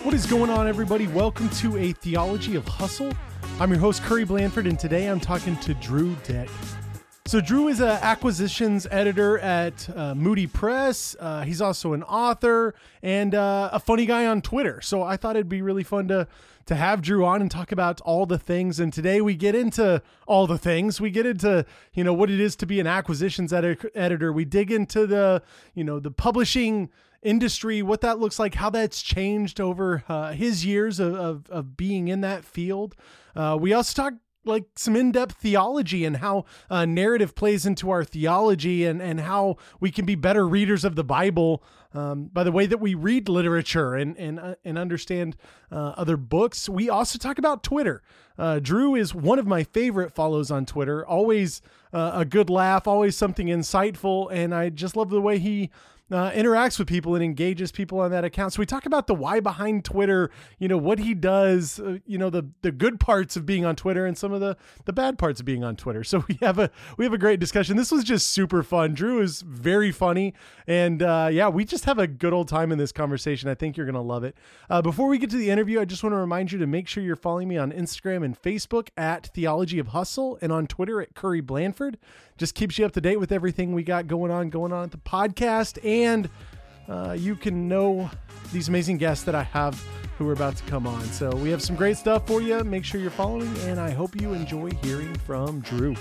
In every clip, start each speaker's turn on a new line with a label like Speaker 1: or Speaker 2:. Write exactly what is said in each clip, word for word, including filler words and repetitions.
Speaker 1: What is going on, everybody? Welcome to A Theology of Hustle. I'm your host, Curry Blanford, and today I'm talking to Drew Dick. So Drew is an acquisitions editor at uh, Moody Press. Uh, he's also an author and uh, a funny guy on Twitter. So I thought it'd be really fun to to have Drew on and talk about all the things. And today we get into all the things. We get into, you know, what it is to be an acquisitions edi- editor. We dig into the, you know, the publishing industry, what that looks like, how that's changed over uh, his years of, of, of being in that field. Uh, we also talk like some in-depth theology and how uh, narrative plays into our theology and, and how we can be better readers of the Bible um, by the way that we read literature and, and, uh, and understand uh, other books. We also talk about Twitter. Uh, Drew is one of my favorite follows on Twitter, always uh, a good laugh, always something insightful. And I just love the way he Uh, interacts with people and engages people on that account. So we talk about the why behind Twitter, you know, what he does, uh, you know, the the good parts of being on Twitter and some of the the bad parts of being on Twitter. So we have a we have a great discussion. This was just super fun. Drew is very funny, and uh, yeah, we just have a good old time in this conversation. I think you're gonna love it. Uh, before we get to the interview, I just want to remind you to make sure you're following me on Instagram and Facebook at Theology of Hustle and on Twitter at Curry Blanford. Just keeps you up to date with everything we got going on, going on at the podcast. And uh, you can know these amazing guests that I have who are about to come on. So we have some great stuff for you. Make sure you're following, and I hope you enjoy hearing from Drew.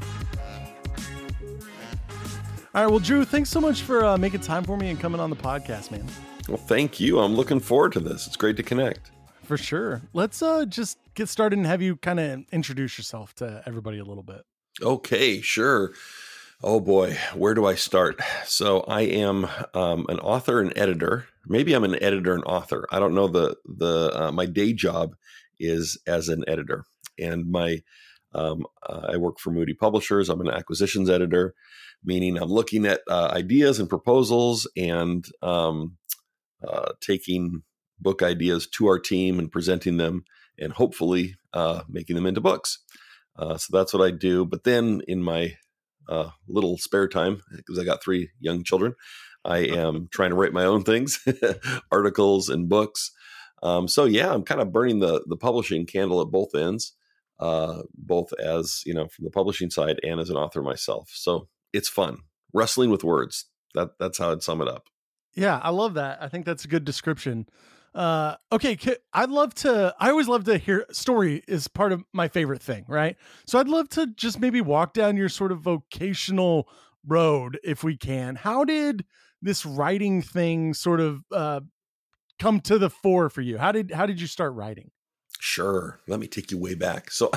Speaker 1: All right. Well, Drew, thanks so much for uh, making time for me and coming on the podcast, man.
Speaker 2: Well, thank you. I'm looking forward to this. It's great to connect.
Speaker 1: For sure. Let's uh, just get started and have you kind of introduce yourself to everybody a little bit.
Speaker 2: Okay, sure. Oh boy, where do I start? So I am um, an author and editor. Maybe I'm an editor and author. I don't know. The the uh, my day job is as an editor, and my um, uh, I work for Moody Publishers. I'm an acquisitions editor, meaning I'm looking at uh, ideas and proposals and um, uh, taking book ideas to our team and presenting them, and hopefully uh, making them into books. Uh, so that's what I do. But then in my uh, little spare time, because I got three young children, I am trying to write my own things, articles and books. Um, so yeah, I'm kind of burning the the publishing candle at both ends, uh, both as, you know, from the publishing side and as an author myself. So it's fun wrestling with words. That that's how I'd sum it up.
Speaker 1: Yeah, I love that. I think that's a good description. Uh, okay. I'd love to, I always love to hear story is part of my favorite thing. Right. So I'd love to just maybe walk down your sort of vocational road if we can. How did this writing thing sort of, uh, come to the fore for you? How did, how did you start writing?
Speaker 2: Sure. Let me take you way back. So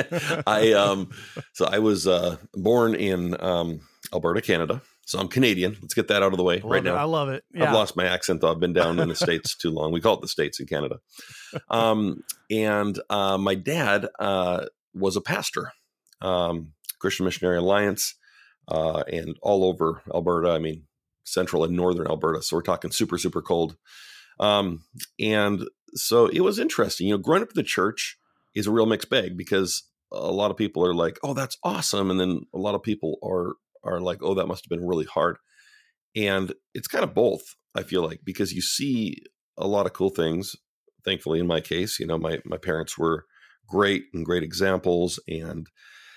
Speaker 2: I, um, so I was, uh, born in, um, Alberta, Canada. So I'm Canadian. Let's get that out of the way right now.
Speaker 1: I love it. Yeah.
Speaker 2: I've lost my accent, though. I've been down in the States too long. We call it the States in Canada. Um, and uh, my dad uh, was a pastor, um, Christian Missionary Alliance, uh, and all over Alberta. I mean, central and northern Alberta. So we're talking super, super cold. Um, and so it was interesting. You know, growing up in the church is a real mixed bag, because a lot of people are like, oh, that's awesome. And then a lot of people are are like, oh, that must have been really hard. And it's kind of both, I feel like, because you see a lot of cool things. Thankfully, in my case, you know, my, my parents were great and great examples. And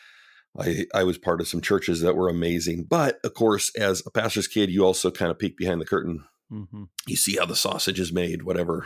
Speaker 2: I, I was part of some churches that were amazing. But of course, as a pastor's kid, you also kind of peek behind the curtain. Mm-hmm. You see how the sausage is made, whatever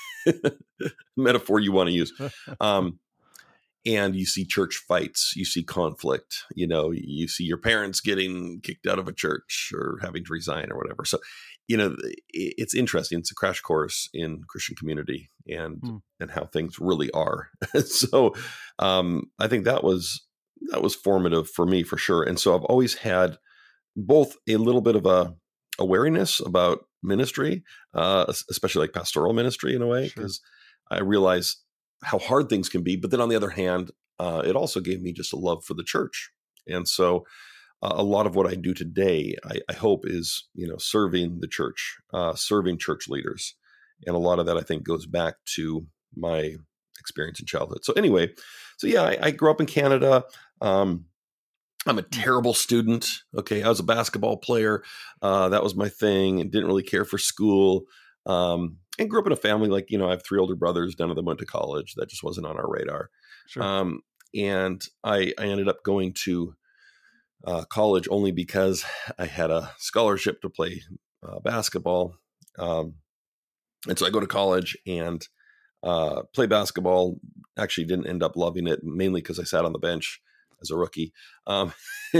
Speaker 2: metaphor you want to use. Um, And you see church fights, you see conflict, you know, you see your parents getting kicked out of a church or having to resign or whatever. So, you know, it's interesting. It's a crash course in Christian community and, mm. and how things really are. So um, I think that was, that was formative for me for sure. And so I've always had both a little bit of a awareness about ministry, uh, especially like pastoral ministry in a way, because sure. I realize how hard things can be. But then on the other hand, uh, it also gave me just a love for the church. And so uh, a lot of what I do today, I, I hope is, you know, serving the church, uh, serving church leaders. And a lot of that, I think, goes back to my experience in childhood. So anyway, so yeah, I, I grew up in Canada. Um, I'm a terrible student. Okay. I was a basketball player. Uh, that was my thing, and didn't really care for school. Um, and grew up in a family like, you know, I have three older brothers. None of them went to college. That just wasn't on our radar.
Speaker 1: Sure.
Speaker 2: Um, and I, I ended up going to uh, college only because I had a scholarship to play uh, basketball. Um, and so I go to college and uh, play basketball. Actually didn't end up loving it, mainly because I sat on the bench as a rookie. Um,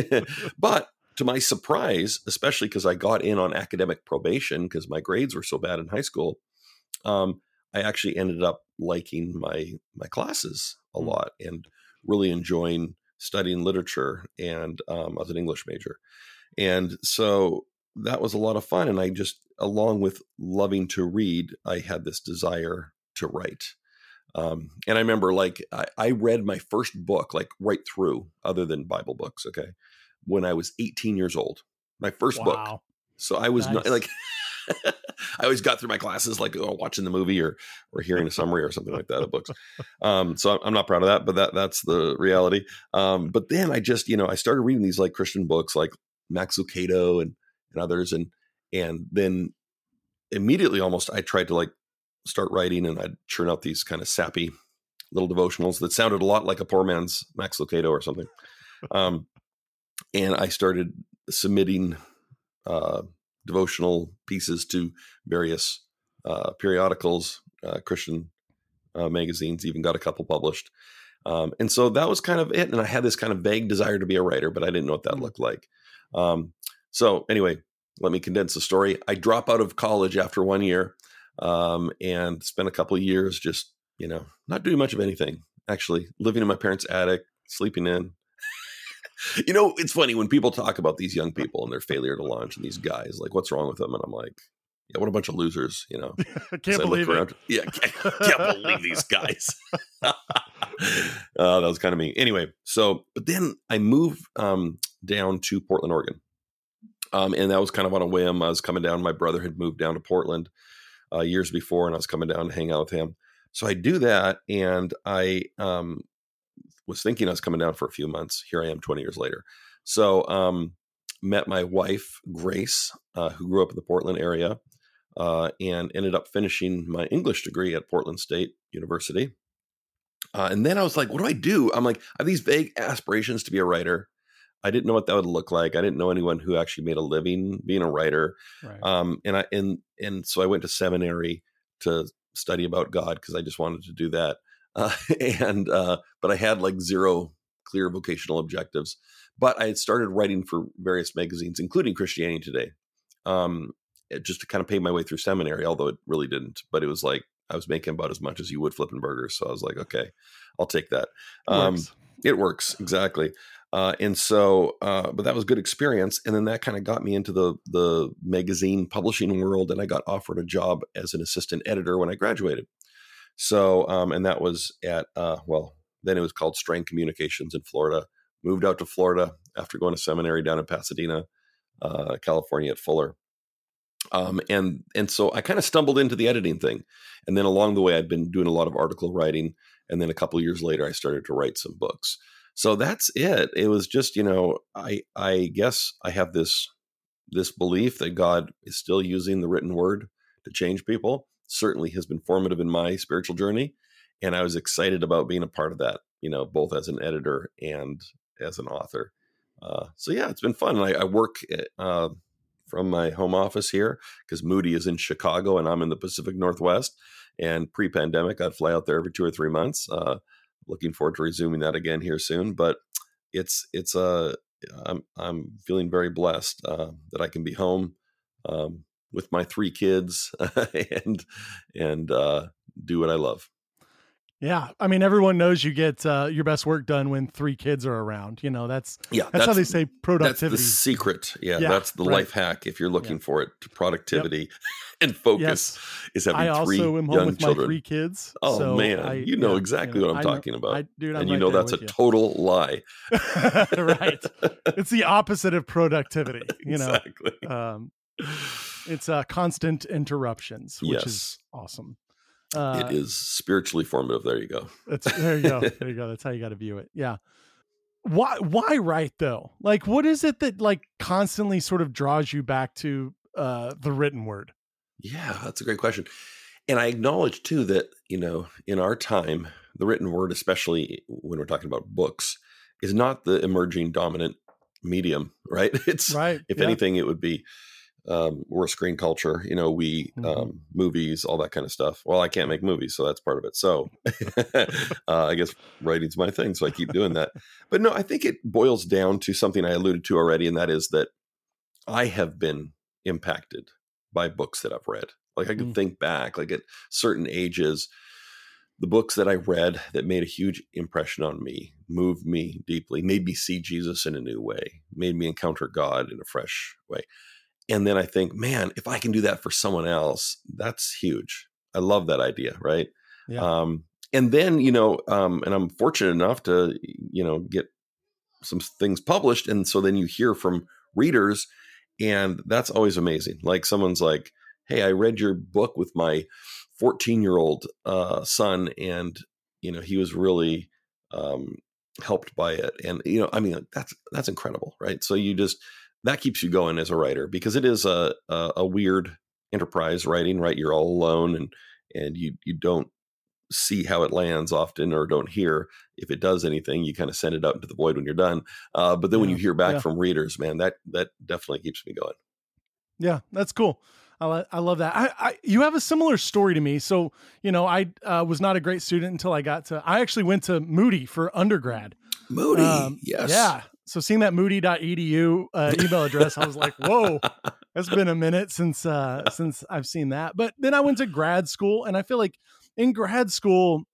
Speaker 2: but to my surprise, especially because I got in on academic probation because my grades were so bad in high school, um, I actually ended up liking my my classes a
Speaker 1: Mm.
Speaker 2: lot and really enjoying studying literature. And um, I was an English major. And so that was a lot of fun. And I just, along with loving to read, I had this desire to write. Um, and I remember like I, I read my first book, like right through, other than Bible books, okay, when I was eighteen years old. My first book.
Speaker 1: Wow.
Speaker 2: So I was
Speaker 1: Nice.
Speaker 2: not like, I always got through my classes like oh, watching the movie or or hearing a summary or something like that of books. Um, so I'm not proud of that, but that that's the reality. Um, but then I just, you know, I started reading these like Christian books like Max Lucado and, and others. And and then immediately almost I tried to like start writing, and I'd churn out these kind of sappy little devotionals that sounded a lot like a poor man's Max Lucado or something. Um, and I started submitting uh, devotional pieces to various uh, periodicals, uh, Christian uh, magazines, even got a couple published. Um, and so that was kind of it. And I had this kind of vague desire to be a writer, but I didn't know what that
Speaker 1: Mm.
Speaker 2: looked like. Um, so anyway, let me condense the story. I drop out of college after one year um, and spent a couple of years just, you know, not doing much of anything, actually living in my parents' attic, sleeping in. You know, it's funny when people talk about these young people and their failure to launch and these guys, like, what's wrong with them? And I'm like, yeah, what a bunch of losers, you know.
Speaker 1: I
Speaker 2: As
Speaker 1: can't
Speaker 2: I look
Speaker 1: believe it.
Speaker 2: around, yeah, can't, can't believe these guys. uh, that was kind of me. Anyway, so, but then I moved um, down to Portland, Oregon. Um, and that was kind of on a whim. I was coming down. My brother had moved down to Portland uh, years before, and I was coming down to hang out with him. So I do that, and I um, was thinking I was coming down for a few months. Here I am twenty years later. So um, met my wife, Grace, uh, who grew up in the Portland area, uh, and ended up finishing my English degree at Portland State University. Uh, and then I was like, what do I do? I'm like, I have these vague aspirations to be a writer. I didn't know what that would look like. I didn't know anyone who actually made a living being a writer.
Speaker 1: Right.
Speaker 2: Um, and I and and so I went to seminary to study about God because I just wanted to do that. Uh, and uh, but I had like zero clear vocational objectives. But I had started writing for various magazines, including Christianity Today, um, just to kind of pay my way through seminary. Although it really didn't. But it was like I was making about as much as you would flipping burgers. So I was like, okay, I'll take that. Um,
Speaker 1: Works.
Speaker 2: it works exactly. Uh, and so, uh, but that was a good experience. And then that kind of got me into the the magazine publishing world, and I got offered a job as an assistant editor when I graduated. So, um, and that was at, uh, well, then it was called Strang Communications in Florida. Moved out to Florida after going to seminary down in Pasadena, uh, California at Fuller. Um, and and so I kind of stumbled into the editing thing. And then along the way, I'd been doing a lot of article writing. And then a couple of years later, I started to write some books. So that's it. It was just, you know, I I guess I have this this belief that God is still using the written word to change people. Certainly has been formative in my spiritual journey. And I was excited about being a part of that, you know, both as an editor and as an author. Uh, so, yeah, it's been fun. And I, I work uh, from my home office here because Moody is in Chicago and I'm in the Pacific Northwest. And pre-pandemic, I'd fly out there every two or three months. Uh, looking forward to resuming that again here soon. But it's it's uh, I'm I'm feeling very blessed uh, that I can be home um, with my three kids and and uh, do what I love.
Speaker 1: Yeah, I mean, everyone knows you get uh, your best work done when three kids are around. You know, that's
Speaker 2: Yeah,
Speaker 1: that's, how they say productivity.
Speaker 2: That's the secret. Yeah,
Speaker 1: Yeah,
Speaker 2: that's the
Speaker 1: right.
Speaker 2: life hack. If you're looking
Speaker 1: Yeah.
Speaker 2: for it, to productivity and focus
Speaker 1: Yes.
Speaker 2: is having
Speaker 1: I
Speaker 2: three
Speaker 1: also am home
Speaker 2: young
Speaker 1: with
Speaker 2: children.
Speaker 1: my three kids.
Speaker 2: Oh
Speaker 1: so
Speaker 2: man,
Speaker 1: I-
Speaker 2: you know
Speaker 1: yeah,
Speaker 2: exactly
Speaker 1: you know,
Speaker 2: what I'm
Speaker 1: I know-
Speaker 2: talking about,
Speaker 1: I, dude, I'm
Speaker 2: and you
Speaker 1: right
Speaker 2: know
Speaker 1: there
Speaker 2: that's a
Speaker 1: with you.
Speaker 2: total lie.
Speaker 1: Right. It's the opposite of productivity. You know,
Speaker 2: exactly.
Speaker 1: um, it's uh, constant interruptions, which
Speaker 2: Yes.
Speaker 1: is awesome. Uh,
Speaker 2: It is spiritually formative. There you go.
Speaker 1: That's there you go. There you go. That's how you got to view it. Yeah. Why why write though? Like what is it that like constantly sort of draws you back to uh the written word?
Speaker 2: Yeah, that's a great question. And I acknowledge too that, you know, in our time, the written word, especially when we're talking about books, is not the emerging dominant medium, right? It's,
Speaker 1: Right.
Speaker 2: if
Speaker 1: Yeah.
Speaker 2: anything, it would be, um, we're a screen culture, you know, we,
Speaker 1: Mhm.
Speaker 2: um, movies, all that kind of stuff. Well, I can't make movies, so that's part of it. So uh, I guess writing's my thing, so I keep doing that. But no, I think it boils down to something I alluded to already, and that is that I have been impacted by books that I've read. Like I can
Speaker 1: Mm.
Speaker 2: think back, like at certain ages, the books that I read that made a huge impression on me, moved me deeply, made me see Jesus in a new way, made me encounter God in a fresh way. And then I think, man, if I can do that for someone else, that's huge. I love that idea, right?
Speaker 1: Yeah.
Speaker 2: Um, and then, you know, um, and I'm fortunate enough to, you know, get some things published. And so then you hear from readers, and that's always amazing. Like someone's like, hey, I read your book with my fourteen year old uh, son, and, you know, he was really um, helped by it. And, you know, I mean, that's, that's incredible. Right. So you just, that keeps you going as a writer, because it is a, a, a weird enterprise writing, right? You're all alone, and, and you, you don't see how it lands often, or don't hear if it does anything. You kind of send it out into the void when you're done. Uh, but then when
Speaker 1: Yeah.
Speaker 2: you hear back
Speaker 1: Yeah.
Speaker 2: from readers, man, that, that definitely keeps me going.
Speaker 1: Yeah, that's cool. I, lo- I love that. I, I, you have a similar story to me. So, you know, I uh, was not a great student until I got to, I actually went to Moody for undergrad.
Speaker 2: Moody.
Speaker 1: Um,
Speaker 2: yes.
Speaker 1: Yeah. So seeing that moody dot e d u uh, email address, I was like, whoa, it's been a minute since, uh, since I've seen that. But then I went to grad school, and I feel like in grad school,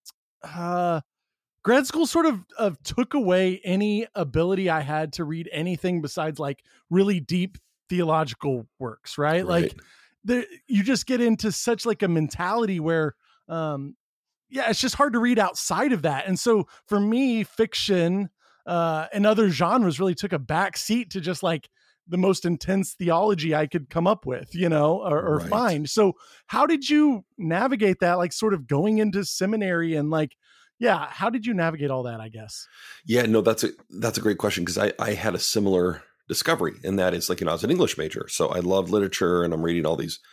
Speaker 1: uh, grad school sort of, of took away any ability I had to read anything besides like really deep theological works, right?
Speaker 2: Right.
Speaker 1: Like there, you just get into such like a mentality where, um, yeah, it's just hard to read outside of that. And so for me, fiction, uh, and other genres really took a back seat to just like the most intense theology I could come up with, you know, or, or
Speaker 2: Right.
Speaker 1: find. So how did you navigate that? Like sort of going into seminary and like, yeah, how did you navigate all that, I guess?
Speaker 2: Yeah, no, that's a, that's a great question, because I, I had a similar discovery, and that is, like, you know, I was an English major, so I love literature, and I'm reading all these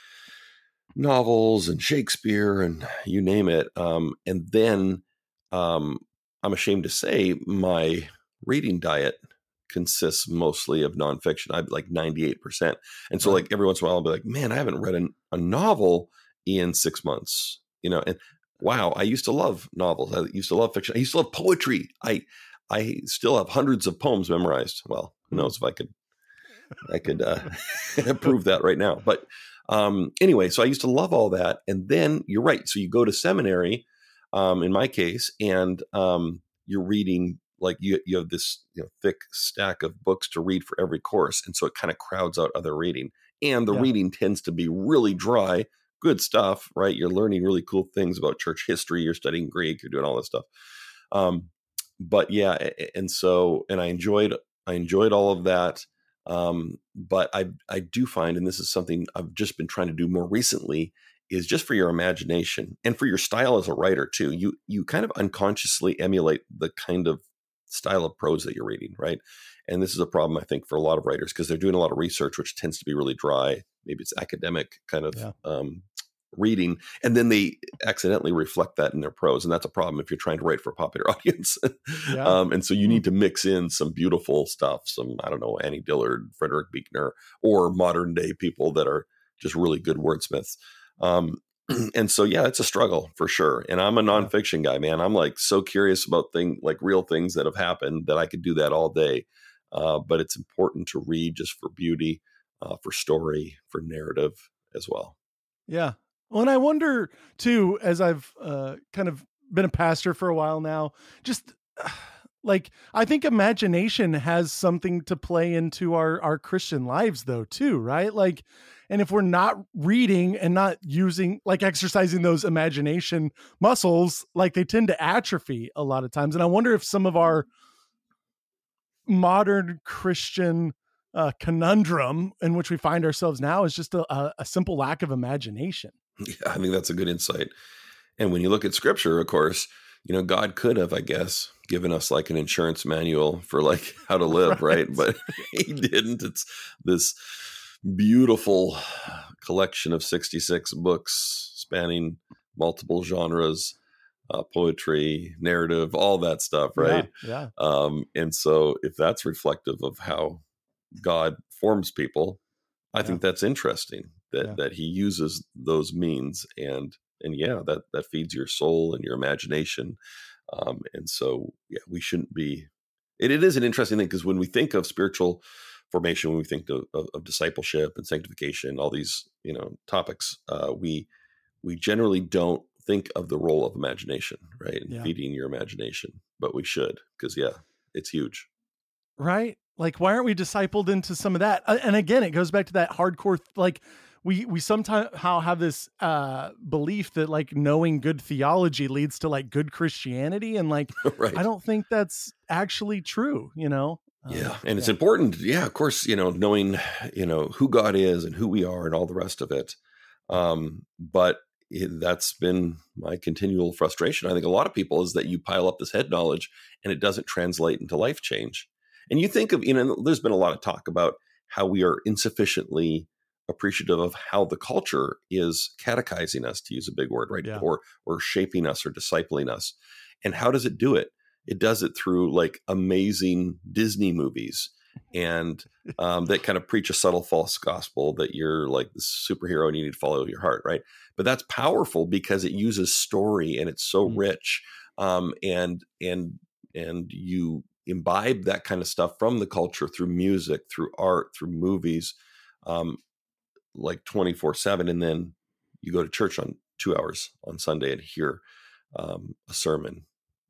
Speaker 2: novels and Shakespeare and you name it. Um, and then um, I'm ashamed to say my reading diet consists mostly of nonfiction. I'm like ninety-eight percent. And so,
Speaker 1: Right.
Speaker 2: like, every once in a while, I'll be like, man, I haven't read an, a novel in six months, you know, and wow, I used to love novels. I used to love fiction. I used to love poetry. I, I still have hundreds of poems memorized. Well, who knows if I could, I could uh, prove that right now. But um, anyway, so I used to love all that. And then you're right. So you go to seminary, um, in my case, and um, you're reading, like you, you have this, you know, thick stack of books to read for every course. And so it kind of crowds out other reading. And the
Speaker 1: Yeah.
Speaker 2: reading tends to be really dry, good stuff, right? You're learning really cool things about church history. You're studying Greek. You're doing all this stuff. Um, but yeah, a- and so, and I enjoyed, I enjoyed all of that. Um, but I, I do find, and this is something I've just been trying to do more recently, is just for your imagination and for your style as a writer too. You, you kind of unconsciously emulate the kind of style of prose that you're reading, right? And this is a problem, I think, for a lot of writers, because they're doing a lot of research, which tends to be really dry. Maybe it's academic kind of
Speaker 1: Yeah.
Speaker 2: um, reading, and then they accidentally reflect that in their prose, and that's a problem if you're trying to write for a popular audience.
Speaker 1: Yeah.
Speaker 2: um, and so you
Speaker 1: Hmm.
Speaker 2: need to mix in some beautiful stuff, some, I don't know, Annie Dillard, Frederick Buechner, or modern day people that are just really good wordsmiths. Um, and so, yeah, it's a struggle for sure. And I'm a nonfiction guy, man. I'm like so curious about things, like real things that have happened, that I could do that all day. Uh, but it's important to read just for beauty, uh, for story, for narrative as well.
Speaker 1: Yeah. Well, and I wonder too, as I've uh, kind of been a pastor for a while now, just uh, like, I think imagination has something to play into our, our Christian lives though, too. Right. Like, and if we're not reading and not using, like exercising those imagination muscles, like they tend to atrophy a lot of times. And I wonder if some of our modern Christian uh, conundrum in which we find ourselves now is just a, a, a simple lack of imagination.
Speaker 2: Yeah, I think that's a good insight. And when you look at scripture, of course, you know, God could have, I guess, given us like an insurance manual for like how to live, right?
Speaker 1: Right.
Speaker 2: But he didn't. It's this beautiful collection of sixty-six books spanning multiple genres, uh, poetry, narrative, all that stuff, right?
Speaker 1: Yeah, yeah.
Speaker 2: Um, and so if that's reflective of how God forms people, I
Speaker 1: Yeah.
Speaker 2: think that's interesting that,
Speaker 1: Yeah.
Speaker 2: that he uses those means, and, and yeah, that, that feeds your soul and your imagination. Um, and so, yeah, we shouldn't be, it, it is an interesting thing, because when we think of spiritual formation, when we think of, of, of discipleship and sanctification, all these, you know, topics, uh, we, we generally don't think of the role of imagination, right? And
Speaker 1: Yeah.
Speaker 2: feeding your imagination, but we should, because yeah, it's huge.
Speaker 1: Right? Like, why aren't we discipled into some of that? Uh, and again, it goes back to that hardcore, like we, we sometimes how have this uh, belief that like knowing good theology leads to like good Christianity. And like,
Speaker 2: Right.
Speaker 1: I don't think that's actually true, you know? Um,
Speaker 2: Yeah. And it's
Speaker 1: yeah.
Speaker 2: important. Yeah. Of course, you know, knowing, you know, who God is and who we are and all the rest of it. Um, but it, that's been my continual frustration. I think a lot of people is that you pile up this head knowledge and it doesn't translate into life change. And you think of, you know, there's been a lot of talk about how we are insufficiently appreciative of how the culture is catechizing us, to use a big word, right?
Speaker 1: Yeah.
Speaker 2: Or, or shaping us or discipling us. And how does it do it? It does it through like amazing Disney movies and um, that kind of preach a subtle false gospel that you're like the superhero and you need to follow your heart, right? But that's powerful because it uses story and it's so
Speaker 1: Mm.
Speaker 2: rich, um, and and and you imbibe that kind of stuff from the culture through music, through art, through movies, um, like twenty-four seven, and then you go to church on two hours on Sunday and hear um, a sermon,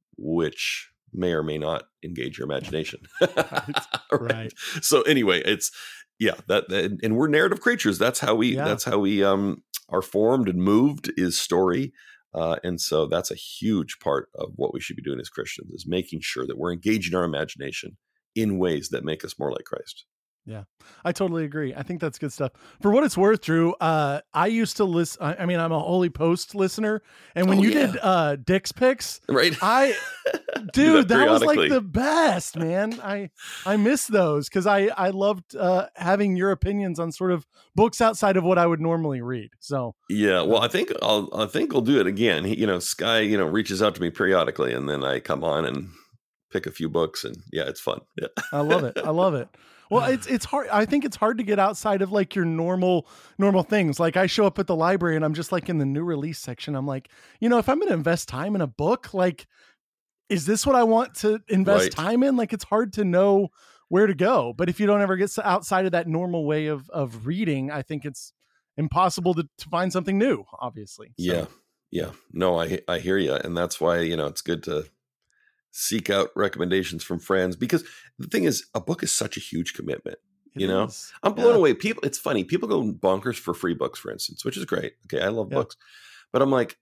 Speaker 2: which may or may not engage your imagination.
Speaker 1: Right.
Speaker 2: Right.
Speaker 1: Right.
Speaker 2: So anyway, it's yeah, that, that and we're narrative creatures. That's how we
Speaker 1: Yeah.
Speaker 2: that's how we um are formed and moved, is story. Uh, and so that's a huge part of what we should be doing as Christians, is making sure that we're engaging our imagination in ways that make us more like Christ.
Speaker 1: Yeah, I totally agree. I think that's good stuff. For what it's worth, Drew, uh, I used to listen. I, I mean, I'm a Holy Post listener. And when
Speaker 2: Oh,
Speaker 1: you
Speaker 2: yeah.
Speaker 1: did uh, Dick's Picks,
Speaker 2: Right.
Speaker 1: I,
Speaker 2: Do
Speaker 1: dude,
Speaker 2: that
Speaker 1: that was like
Speaker 2: periodically.
Speaker 1: the best, man. I, I miss those because I, I loved uh, having your opinions on sort of books outside of what I would normally read. So,
Speaker 2: Yeah, well, I think I'll I think I'll do it again. He, you know, Sky, you know, reaches out to me periodically, and then I come on and pick a few books, and yeah, it's fun. Yeah.
Speaker 1: I love it. I love it. Well, it's it's hard. I think it's hard to get outside of like your normal normal things. Like I show up at the library and I'm just like in the new release section. I'm like, you know, if I'm going to invest time in a book, like, is this what I want to invest
Speaker 2: Right.
Speaker 1: time in? Like, it's hard to know where to go. But if you don't ever get outside of that normal way of of reading, I think it's impossible to, to find something new. Obviously. So,
Speaker 2: Yeah, yeah. No, I I hear you, and that's why, you know, it's good to seek out recommendations from friends, because the thing is, a book is such a huge commitment.
Speaker 1: it
Speaker 2: You know,
Speaker 1: is.
Speaker 2: I'm blown
Speaker 1: Yeah.
Speaker 2: away. People, it's funny. People go bonkers for free books, for instance, which is great. Okay, I love
Speaker 1: Yeah.
Speaker 2: books, but I'm like,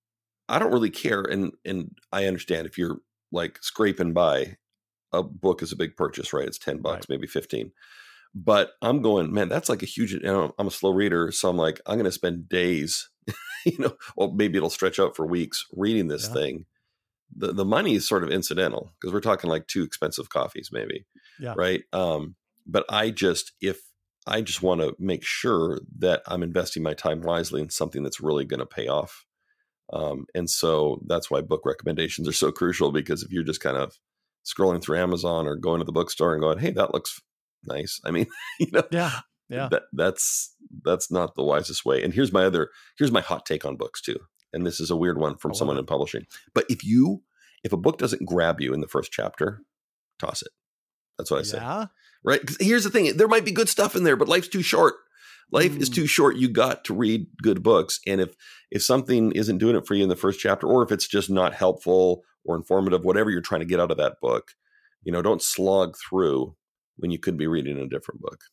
Speaker 2: I don't really care, and and I understand if you're like scraping by, a book is a big purchase, right? It's ten bucks, maybe fifteen. But I'm going, man, that's like a huge, you know, I'm a slow reader. So I'm like, I'm going to spend days, you know, well, maybe it'll stretch out for weeks reading this
Speaker 1: Yeah.
Speaker 2: thing. The the money is sort of incidental, because we're talking like two expensive coffees, maybe.
Speaker 1: Yeah.
Speaker 2: Right. Um, but I just, if I just want to make sure that I'm investing my time wisely in something that's really going to pay off. Um, and so that's why book recommendations are so crucial, because if you're just kind of scrolling through Amazon or going to the bookstore and going, hey, that looks nice. I mean, you know,
Speaker 1: Yeah. Yeah.
Speaker 2: that that's, that's not the wisest way. And here's my other, here's my hot take on books too. And this is a weird one from
Speaker 1: I love
Speaker 2: someone
Speaker 1: it.
Speaker 2: in publishing. But if you, if a book doesn't grab you in the first chapter, toss it. That's what I say.
Speaker 1: Yeah.
Speaker 2: Right. 'Cause here's the thing. There might be good stuff in there, but life's too short. Life is
Speaker 1: Mm.
Speaker 2: too short. You got to read good books. And if, if something isn't doing it for you in the first chapter, or if it's just not helpful or informative, whatever you're trying to get out of that book, you know, don't slog through when you could be reading a different book.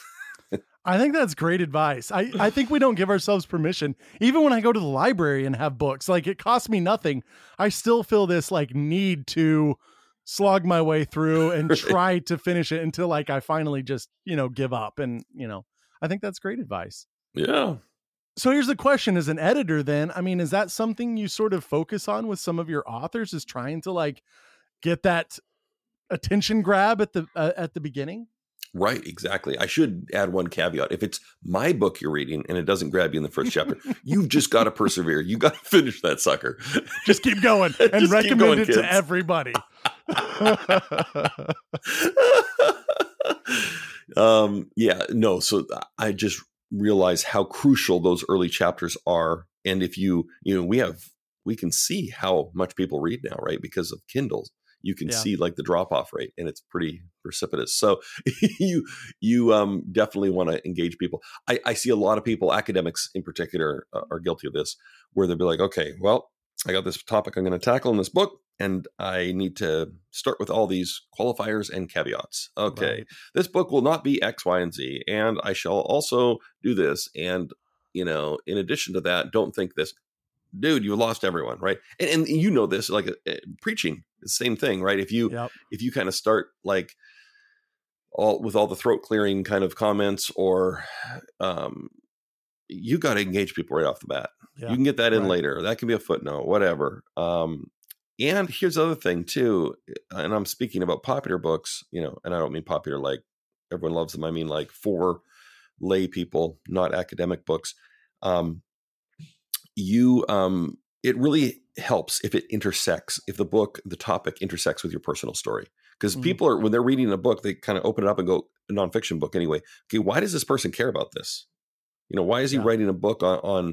Speaker 1: I think that's great advice. I, I think we don't give ourselves permission. Even when I go to the library and have books, like it costs me nothing. I still feel this like need to slog my way through and
Speaker 2: Right.
Speaker 1: try to finish it until like I finally just, you know, give up. And, you know, I think that's great advice.
Speaker 2: Yeah.
Speaker 1: So here's the question: as an editor, then, I mean, is that something you sort of focus on with some of your authors, is trying to like get that attention grab at the, uh, at the beginning?
Speaker 2: Right, exactly. I should add one caveat. If it's my book you're reading and it doesn't grab you in the first chapter, you've just got to persevere. You got to finish that sucker.
Speaker 1: Just keep going and
Speaker 2: Just keep
Speaker 1: recommend
Speaker 2: going,
Speaker 1: it
Speaker 2: kids.
Speaker 1: to everybody.
Speaker 2: um, yeah, no. So I just realize how crucial those early chapters are. And if you, you know, we have, we can see how much people read now, right? Because of Kindles. You can
Speaker 1: Yeah.
Speaker 2: see like the drop off rate, and it's pretty precipitous. So you you um, definitely want to engage people. I, I see a lot of people, academics in particular, uh, are guilty of this, where they'll be like, okay, well, I got this topic I'm going to tackle in this book, and I need to start with all these qualifiers and caveats. Okay,
Speaker 1: Right.
Speaker 2: this book will not be X, Y, and Z, and I shall also do this. And you know, in addition to that, don't think this. Dude, you lost everyone, right? And, and you know this, like uh, preaching, the same thing, right? If you
Speaker 1: Yep.
Speaker 2: if you kind of start like all with all the throat clearing kind of comments, or um, you got to engage people right off the bat.
Speaker 1: Yeah.
Speaker 2: You can get that in
Speaker 1: Right.
Speaker 2: later. That can be a footnote, whatever. Um, and here's the other thing too, and I'm speaking about popular books, you know, and I don't mean popular like everyone loves them. I mean like for lay people, not academic books. Um, you um it really helps if it intersects, if the book, the topic intersects with your personal story. Because
Speaker 1: Mhm.
Speaker 2: people are, when they're reading a book, they kind of open it up and go, a nonfiction book anyway. Okay, why does this person care about this? You know, why is he
Speaker 1: Yeah.
Speaker 2: writing a book on on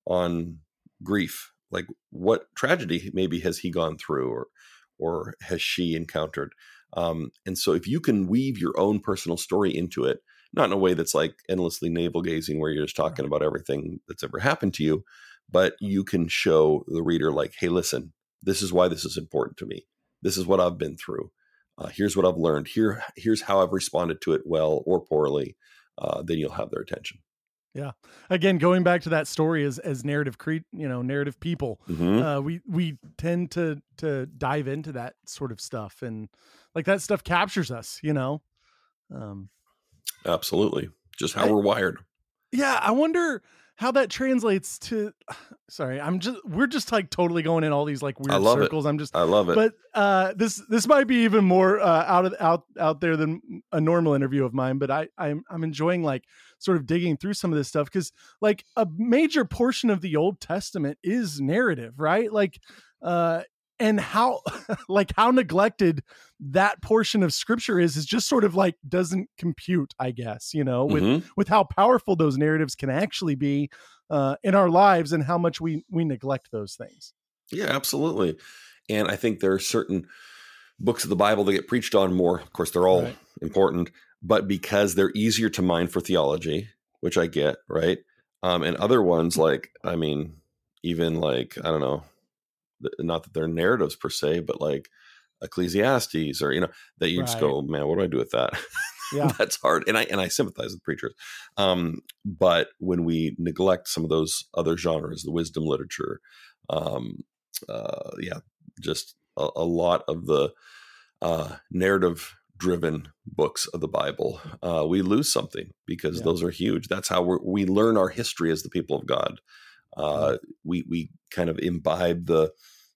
Speaker 2: on grief? Like, what tragedy maybe has he gone through, or or has she encountered? Um, and so if you can weave your own personal story into it, not in a way that's like endlessly navel gazing where you're just talking
Speaker 1: Right.
Speaker 2: about everything that's ever happened to you, but you can show the reader like, hey, listen, this is why this is important to me. This is what I've been through. Uh, here's what I've learned. Here, here's how I've responded to it well or poorly. Uh, then you'll have their attention.
Speaker 1: Yeah. Again, going back to that story as as narrative cre- you know, narrative people,
Speaker 2: Mhm.
Speaker 1: uh, we we tend to to dive into that sort of stuff, and like that stuff captures us, you know. Um,
Speaker 2: Absolutely. Just how
Speaker 1: I-
Speaker 2: we're wired.
Speaker 1: yeah, I wonder how that translates to. Sorry, I'm just we're just like totally going in all these like
Speaker 2: I
Speaker 1: weird
Speaker 2: love it.
Speaker 1: circles. I'm just
Speaker 2: I love it.
Speaker 1: But uh, this this might be even more uh, out of out out there than a normal interview of mine. But I I'm I'm enjoying like sort of digging through some of this stuff, because like a major portion of the Old Testament is narrative, right? Like, uh, and how like how neglected that portion of Scripture is is just sort of like doesn't compute, I guess, you know, with
Speaker 2: Mhm.
Speaker 1: with how powerful those narratives can actually be uh, in our lives, and how much we we neglect those things.
Speaker 2: Yeah, absolutely. And I think there are certain books of the Bible that get preached on more. Of course, they're all
Speaker 1: Right.
Speaker 2: important, but because they're easier to mine for theology, which I get, right? Um, and other ones, like, I mean, even like, I don't know, th- not that they're narratives per se, but like Ecclesiastes, or, you know, that you just
Speaker 1: Right.
Speaker 2: go, man, what do I do with that?
Speaker 1: Yeah.
Speaker 2: That's hard. And I, and I sympathize with preachers. Um, but when we neglect some of those other genres, the wisdom literature, um, uh, yeah, just a, a lot of the uh, narrative driven books of the Bible, uh, we lose something, because
Speaker 1: Yeah.
Speaker 2: those are huge. That's how we're, we learn our history as the people of God. Uh, we, we kind of imbibe the,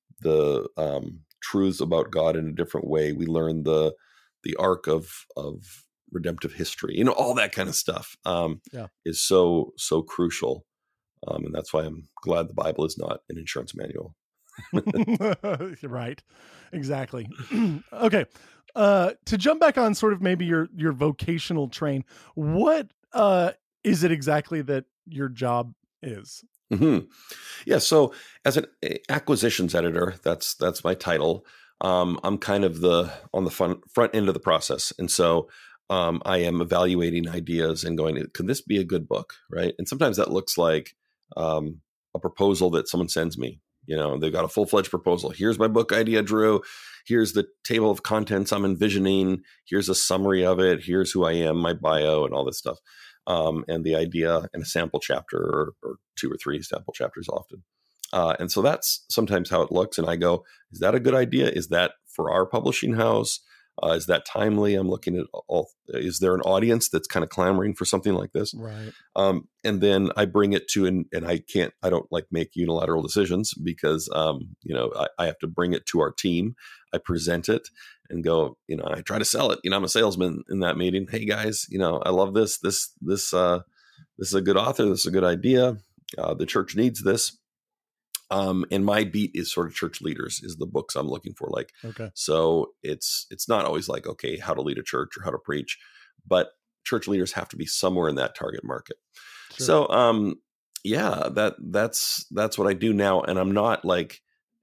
Speaker 2: the um, truths about God in a different way. We learn the, the arc of, of redemptive history, you know, all that kind of stuff um,
Speaker 1: Yeah.
Speaker 2: is so, so crucial. Um, and that's why I'm glad the Bible is not an insurance manual.
Speaker 1: Right. Exactly. Okay. Uh, to jump back on sort of maybe your, your vocational train, what uh, is it exactly that your job is?
Speaker 2: Mm-hmm. Yeah. So as an acquisitions editor, that's, that's my title. Um, I'm kind of the, on the front, front end of the process. And so um, I am evaluating ideas and going, could this be a good book? Right. And sometimes that looks like um, a proposal that someone sends me. You know, they've got a full-fledged proposal. Here's my book idea, Drew. Here's the table of contents I'm envisioning. Here's a summary of it. Here's who I am, my bio, and all this stuff. Um, and the idea, and a sample chapter, or, or two or three sample chapters often. Uh, and so that's sometimes how it looks. And I go, is that a good idea? Is that for our publishing house? Uh, is that timely? I'm looking at all, is there an audience that's kind of clamoring for something like this?
Speaker 1: Right.
Speaker 2: Um, and then I bring it to, and, and I can't, I don't like make unilateral decisions because, um, you know, I, I have to bring it to our team. I present it and go, you know, I try to sell it. You know, I'm a salesman in that meeting. Hey guys, you know, I love this, this, this, uh, this is a good author. This is a good idea. Uh, the church needs this. Um, and my beat is sort of church leaders is the books I'm looking for. Like,
Speaker 1: okay.
Speaker 2: So it's, it's not always like, okay, how to lead a church or how to preach, but church leaders have to be somewhere in that target market. Sure. So, um, yeah, that that's, that's what I do now. And I'm not like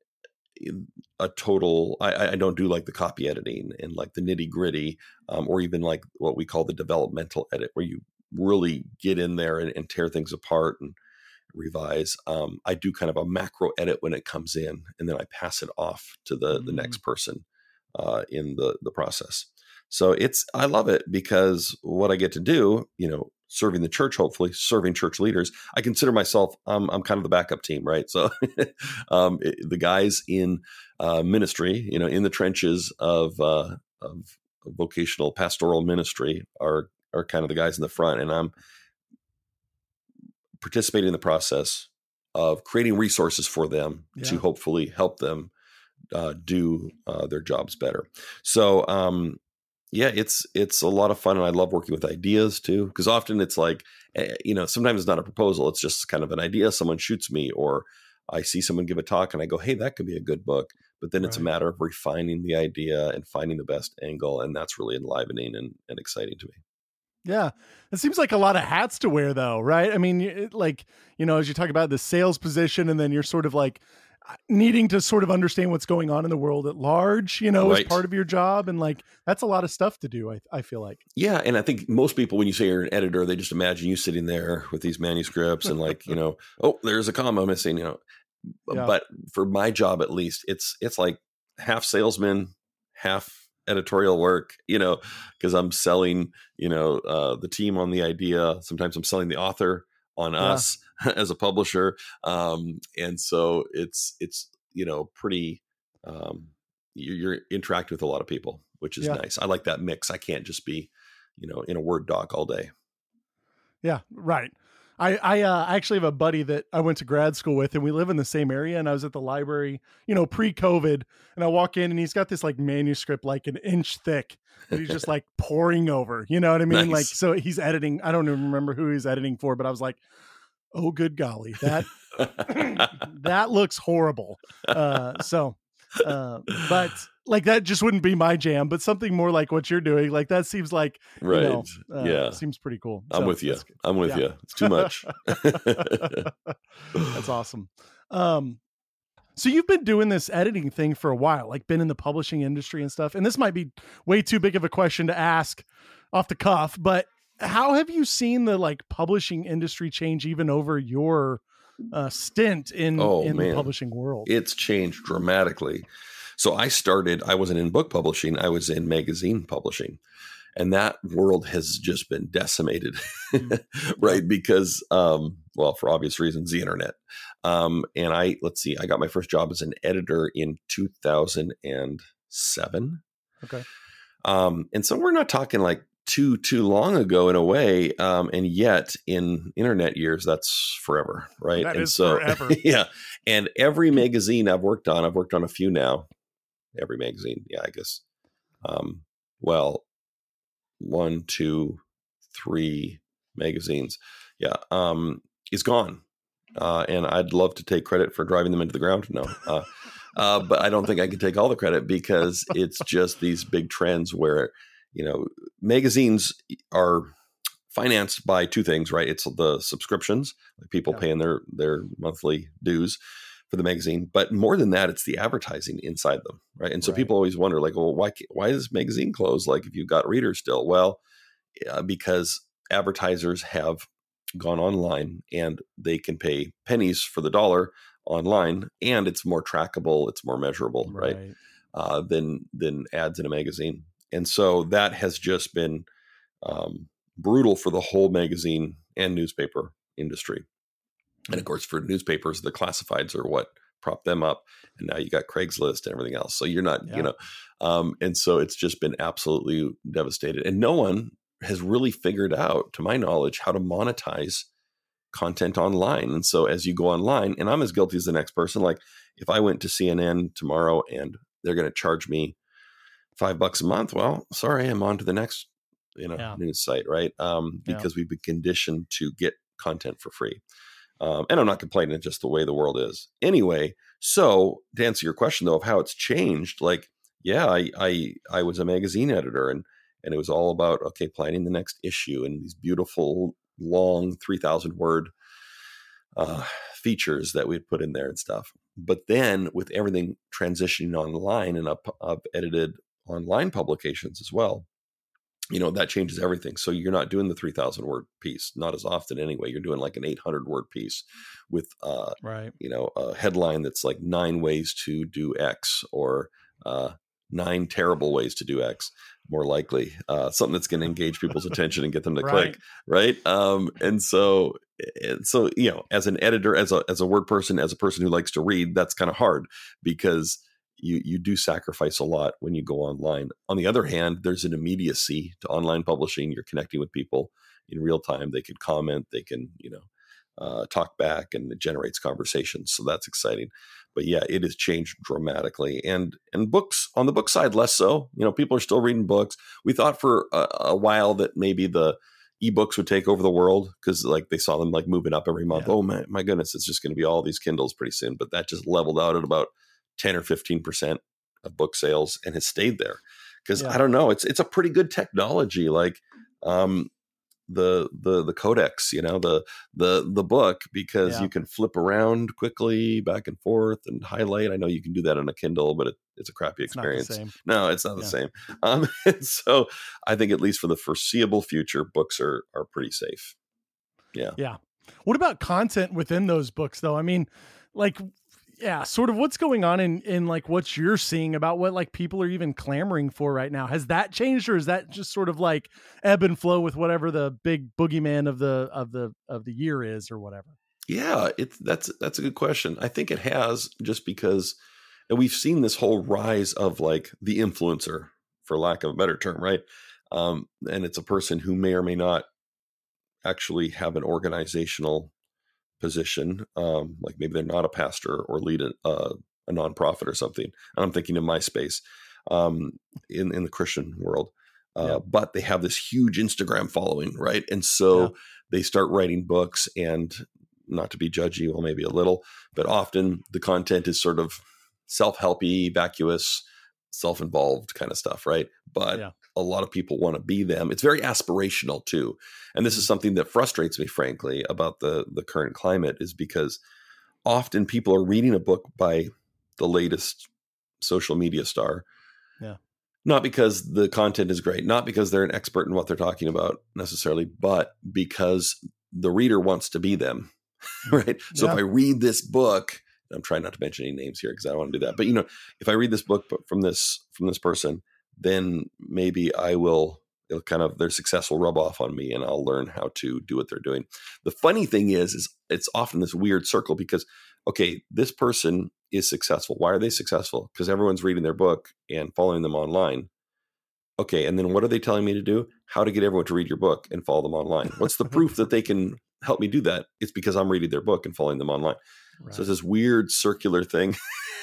Speaker 2: a total, I, I don't do like the copy editing and like the nitty gritty, um, or even like what we call the developmental edit, where you really get in there and, and tear things apart and revise. Um, I do kind of a macro edit when it comes in, and then I pass it off to the mm. the next person uh, in the the process. So it's, I love it because what I get to do, you know, serving the church, hopefully serving church leaders, I consider myself, um, I'm kind of the backup team, right? So um, it, the guys in uh, ministry, you know, in the trenches of, uh, of vocational pastoral ministry are are kind of the guys in the front, and I'm participating in the process of creating resources for them yeah. to hopefully help them uh, do uh, their jobs better. So, um, yeah, it's it's a lot of fun, and I love working with ideas too, because often it's like, you know, sometimes it's not a proposal; it's just kind of an idea. Someone shoots me, or I see someone give a talk, and I go, "Hey, that could be a good book." But then it's right. a matter of refining the idea and finding the best angle, and that's really enlivening and, and exciting to me.
Speaker 1: Yeah. It seems like a lot of hats to wear though, right? I mean, it, like, you know, as you talk about the sales position, and then you're sort of like needing to sort of understand what's going on in the world at large, you know, right. as part of your job. And like, that's a lot of stuff to do. I, I feel like.
Speaker 2: Yeah. And I think most people, when you say you're an editor, they just imagine you sitting there with these manuscripts and like, you know, oh, there's a comma missing, you know, yeah. but for my job, at least it's, it's like half salesman, half editorial work, you know, because I'm selling, you know, uh, the team on the idea. Sometimes I'm selling the author on yeah. us as a publisher. Um, and so it's, it's, you know, pretty, um, you're, you're interacting with a lot of people, which is yeah. nice. I like that mix. I can't just be, you know, in a Word doc all day.
Speaker 1: Yeah. Right. I, I, uh, I actually have a buddy that I went to grad school with, and we live in the same area, and I was at the library, you know, pre-COVID, and I walk in and he's got this like manuscript, like an inch thick, that he's just like pouring over, you know what I mean? Nice. Like, so he's editing, I don't even remember who he's editing for, but I was like, oh, good golly, that, that looks horrible. Uh, so, uh, but like, that just wouldn't be my jam, but something more like what you're doing, like that seems like,
Speaker 2: right.
Speaker 1: you know, uh,
Speaker 2: yeah.
Speaker 1: seems pretty cool.
Speaker 2: I'm
Speaker 1: so,
Speaker 2: with you. I'm with yeah. you. It's too much.
Speaker 1: That's awesome. Um, so you've been doing this editing thing for a while, like been in the publishing industry and stuff. And this might be way too big of a question to ask off the cuff, but how have you seen the like publishing industry change even over your uh, stint in,
Speaker 2: oh,
Speaker 1: in
Speaker 2: man.
Speaker 1: the publishing world?
Speaker 2: It's changed dramatically. So I started, I wasn't in book publishing, I was in magazine publishing. And that world has just been decimated, right? Because, um, well, for obvious reasons, the internet. Um, and I, let's see, I got my first job as an editor in two thousand seven.
Speaker 1: Okay.
Speaker 2: Um, and so we're not talking like too, too long ago in a way. Um, and yet in internet years, that's forever, right?
Speaker 1: That
Speaker 2: and
Speaker 1: is
Speaker 2: so,
Speaker 1: forever.
Speaker 2: yeah. And every magazine I've worked on, I've worked on a few now. Every magazine. Yeah, I guess. Um, well, one, two, three magazines. Yeah. Um, is gone. Uh, and I'd love to take credit for driving them into the ground. No. Uh, uh, but I don't think I can take all the credit because it's just these big trends where, you know, magazines are financed by two things, right? It's the subscriptions, like people yeah. paying their, their monthly dues for the magazine, but more than that, it's the advertising inside them, right? And so right. people always wonder, like, well, why why is this magazine closed? Like, if you've got readers still, well, uh, because advertisers have gone online and they can pay pennies for the dollar online, and it's more trackable, it's more measurable, right? right? Uh, than than ads in a magazine, and so that has just been um, brutal for the whole magazine and newspaper industry. And of course, for newspapers, the classifieds are what prop them up, and now you got Craigslist and everything else. So you're not,
Speaker 1: Yeah.
Speaker 2: you know, um, and so it's just been absolutely devastated. And no one has really figured out, to my knowledge, how to monetize content online. And so as you go online, and I'm as guilty as the next person, like if I went to C N N tomorrow and they're going to charge me five bucks a month, well, sorry, I'm on to the next, you know,
Speaker 1: Yeah.
Speaker 2: news site, right? Um,
Speaker 1: Yeah.
Speaker 2: because we've been conditioned to get content for free. Um, and I'm not complaining, it's just the way the world is. Anyway, so to answer your question though, of how it's changed, like, yeah, I, I, I was a magazine editor, and, and it was all about, okay, planning the next issue and these beautiful, long three thousand word uh, features that we'd put in there and stuff. But then with everything transitioning online, and I've, I've edited online publications as well, you know, that changes everything. So you're not doing the three thousand word piece, not as often anyway. You're doing like an eight hundred word piece with, uh,
Speaker 1: Right.
Speaker 2: you know, a headline that's like nine ways to do X, or uh, nine terrible ways to do X, more likely, uh, something that's going to engage people's attention and get them to
Speaker 1: Right.
Speaker 2: click. Right. Um, and so, and so, you know, as an editor, as a, as a word person, as a person who likes to read, that's kind of hard, because you, you do sacrifice a lot when you go online. On the other hand, there's an immediacy to online publishing. You're connecting with people in real time. They can comment, they can, you know, uh, talk back, and it generates conversations. So that's exciting. But yeah, it has changed dramatically. And and books, on the book side, less so. You know, people are still reading books. We thought for a, a while that maybe the ebooks would take over the world, because like they saw them like moving up every month.
Speaker 1: Yeah.
Speaker 2: Oh my, my goodness, it's just going to be all these Kindles pretty soon. But that just leveled out at about ten or fifteen percent of book sales, and has stayed there. Because
Speaker 1: Yeah.
Speaker 2: I don't know, it's it's a pretty good technology. Like um, the the the codex, you know, the the the book, because
Speaker 1: Yeah.
Speaker 2: you can flip around quickly back and forth and highlight. I know you can do that on a Kindle, but it, it's a crappy
Speaker 1: It's not the
Speaker 2: experience.
Speaker 1: same.
Speaker 2: No, it's not the
Speaker 1: Yeah.
Speaker 2: same. Um, and so I think at least for the foreseeable future, books are are pretty safe. Yeah.
Speaker 1: Yeah. What about content within those books though? I mean, like, yeah, sort of what's going on in, in like what you're seeing about what like people are even clamoring for right now. Has that changed, or is that just sort of like ebb and flow with whatever the big boogeyman of the, of the, of the year is, or whatever?
Speaker 2: Yeah, it's that's that's a good question. I think it has, just because, and we've seen this whole rise of like the influencer, for lack of a better term, right? Um, and it's a person who may or may not actually have an organizational position, um, like maybe they're not a pastor or lead a, uh, a nonprofit or something. And I'm thinking in my space, um, in in the Christian world, uh,
Speaker 1: Yeah.
Speaker 2: but they have this huge Instagram following, right? And so
Speaker 1: Yeah.
Speaker 2: they start writing books, and not to be judgy, well, maybe a little, but often the content is sort of self-helpy, vacuous, self-involved kind of stuff, right? But
Speaker 1: Yeah.
Speaker 2: a lot of people want to be them. It's very aspirational too. And this is something that frustrates me, frankly, about the, the current climate, is because often people are reading a book by the latest social media star.
Speaker 1: Yeah.
Speaker 2: Not because the content is great, not because they're an expert in what they're talking about necessarily, but because the reader wants to be them, right? So
Speaker 1: Yeah.
Speaker 2: if I read this book, I'm trying not to mention any names here because I don't want to do that. But, you know, if I read this book from this, from this person, then maybe I will, it'll kind of, their success will rub off on me, and I'll learn how to do what they're doing. The funny thing is, is it's often this weird circle, because, okay, this person is successful. Why are they successful? Because everyone's reading their book and following them online. Okay. And then what are they telling me to do? How to get everyone to read your book and follow them online. What's the proof that they can help me do that? It's because I'm reading their book and following them online.
Speaker 1: Right.
Speaker 2: So it's this weird circular thing.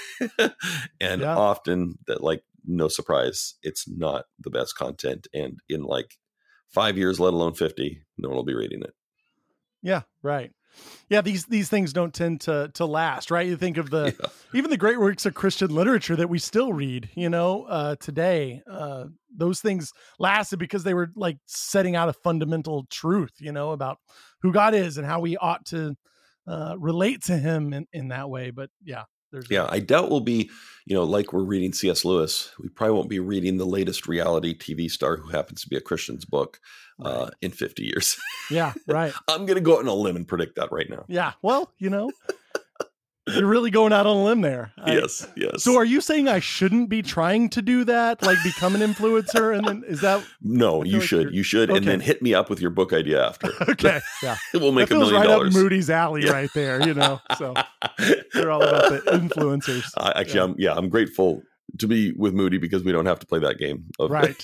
Speaker 2: And
Speaker 1: Yeah.
Speaker 2: often, that, like, no surprise, it's not the best content. And in like five years, let alone fifty, no one will be reading it.
Speaker 1: Yeah. Right. Yeah. These, these things don't tend to, to last, right? You think of the,
Speaker 2: Yeah.
Speaker 1: even the great works of Christian literature that we still read, you know, uh, today, uh, those things lasted because they were like setting out a fundamental truth, you know, about who God is and how we ought to, uh, relate to him in, in that way. But yeah, there's,
Speaker 2: Yeah, I doubt we'll be, you know, like we're reading C S Lewis. We probably won't be reading the latest reality T V star who happens to be a Christian's book uh,
Speaker 1: Right.
Speaker 2: in fifty years.
Speaker 1: yeah, right.
Speaker 2: I'm going to go out on a limb and predict that right now.
Speaker 1: Yeah. Well, you know, You're really going out on a limb there. I,
Speaker 2: yes, yes.
Speaker 1: So are you saying I shouldn't be trying to do that? Like become an influencer? And then is that?
Speaker 2: No, you
Speaker 1: like
Speaker 2: should. You should.
Speaker 1: Okay.
Speaker 2: And then hit me up with your book idea after.
Speaker 1: Okay. Yeah.
Speaker 2: We'll make
Speaker 1: that
Speaker 2: a
Speaker 1: feels
Speaker 2: million
Speaker 1: right
Speaker 2: dollars.
Speaker 1: up Moody's alley
Speaker 2: Yeah.
Speaker 1: right there, you know? So they're all about the influencers.
Speaker 2: Uh, actually,
Speaker 1: yeah.
Speaker 2: I'm, yeah, I'm grateful to be with Moody because we don't have to play that game. Of,
Speaker 1: Right.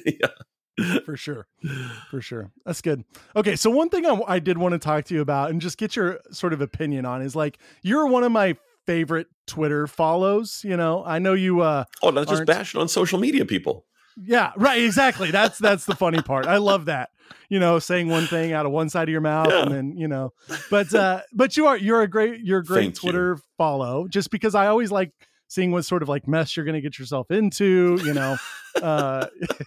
Speaker 2: yeah.
Speaker 1: For sure. For sure. That's good. Okay. So one thing I, I did want to talk to you about and just get your sort of opinion on is like, you're one of my favorite Twitter follows. You know, I know you, uh,
Speaker 2: Oh, not just
Speaker 1: aren't-
Speaker 2: bashing on social media people.
Speaker 1: yeah, right. Exactly. That's, that's the funny part. I love that, you know, saying one thing out of one side of your mouth
Speaker 2: Yeah.
Speaker 1: and then, you know, but, uh, but you are, you're a great, you're a great
Speaker 2: Thank
Speaker 1: Twitter follow just because I always like seeing what sort of like mess you're going to get yourself into, you know, uh,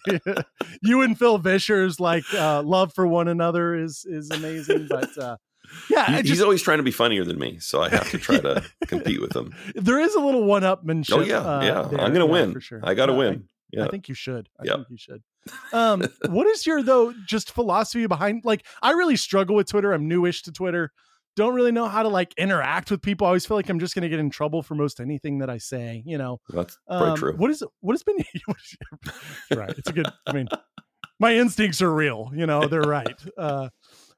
Speaker 1: you and Phil Vischer's like, uh, love for one another is, is amazing. But, uh, yeah,
Speaker 2: He-
Speaker 1: I
Speaker 2: he's
Speaker 1: just,
Speaker 2: always trying to be funnier than me, so I have to try to compete with him.
Speaker 1: there is a little one-upmanship.
Speaker 2: Oh yeah,
Speaker 1: uh,
Speaker 2: yeah.
Speaker 1: there.
Speaker 2: I'm gonna
Speaker 1: Yeah,
Speaker 2: win.
Speaker 1: for sure.
Speaker 2: I got to
Speaker 1: Yeah,
Speaker 2: win. Yeah.
Speaker 1: I think you should. I
Speaker 2: Yep.
Speaker 1: think you should. Um, what is your though just philosophy behind? Like, I really struggle with Twitter. I'm newish to Twitter. Don't really know how to like interact with people. I always feel like I'm just going to get in trouble for most anything that I say. You know,
Speaker 2: That's probably
Speaker 1: um,
Speaker 2: true.
Speaker 1: What is what has been? what is your- right. It's a good. I mean, my instincts are real. You know, they're right. Uh,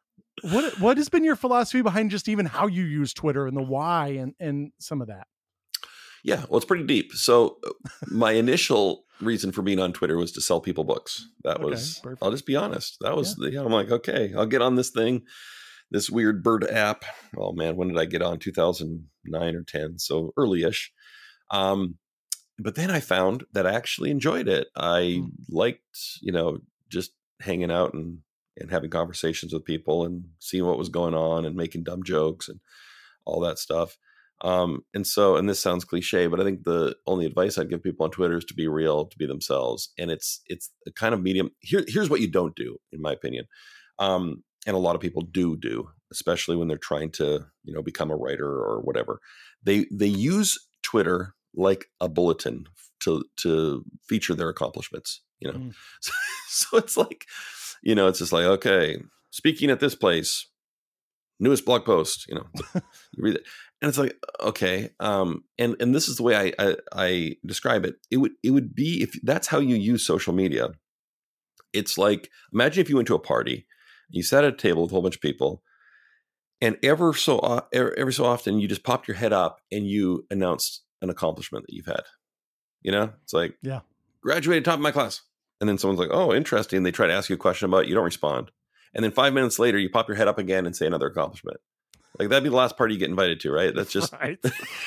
Speaker 1: what what has been your philosophy behind just even how you use Twitter and the why and and some of that?
Speaker 2: Yeah, well, it's pretty deep. So, uh, my initial reason for being on Twitter was to sell people books. That
Speaker 1: Okay,
Speaker 2: was,
Speaker 1: perfect.
Speaker 2: I'll just be honest. That was, the, I'm like, okay, I'll get on this thing, this weird bird app. Oh man, when did I get on? two thousand nine or ten, so early-ish. Um, but then I found that I actually enjoyed it. I
Speaker 1: Hmm.
Speaker 2: liked, you know, just hanging out and and having conversations with people and seeing what was going on and making dumb jokes and all that stuff. Um, and so, and this sounds cliche, but I think the only advice I'd give people on Twitter is to be real, to be themselves. And it's, it's a kind of medium. Here, here's what you don't do, in my opinion. Um, and a lot of people do do, especially when they're trying to, you know, become a writer or whatever. They, they use Twitter like a bulletin to, to feature their accomplishments, you know?
Speaker 1: Mm.
Speaker 2: So, so it's like, you know, it's just like, okay, speaking at this place, newest blog post, you know, you read it. And it's like, okay. Um, and, and this is the way I, I, I describe it. It would, it would be, if that's how you use social media, it's like, imagine if you went to a party, you sat at a table with a whole bunch of people, and ever so, uh, every so often you just popped your head up and you announced an accomplishment that you've had, you know, it's like,
Speaker 1: Yeah.
Speaker 2: graduated top of my class. And then someone's like, oh, interesting. They try to ask you a question about it. You don't respond. And then five minutes later, you pop your head up again and say another accomplishment. Like that'd be the last party you get invited to, right? That's just,
Speaker 1: Right.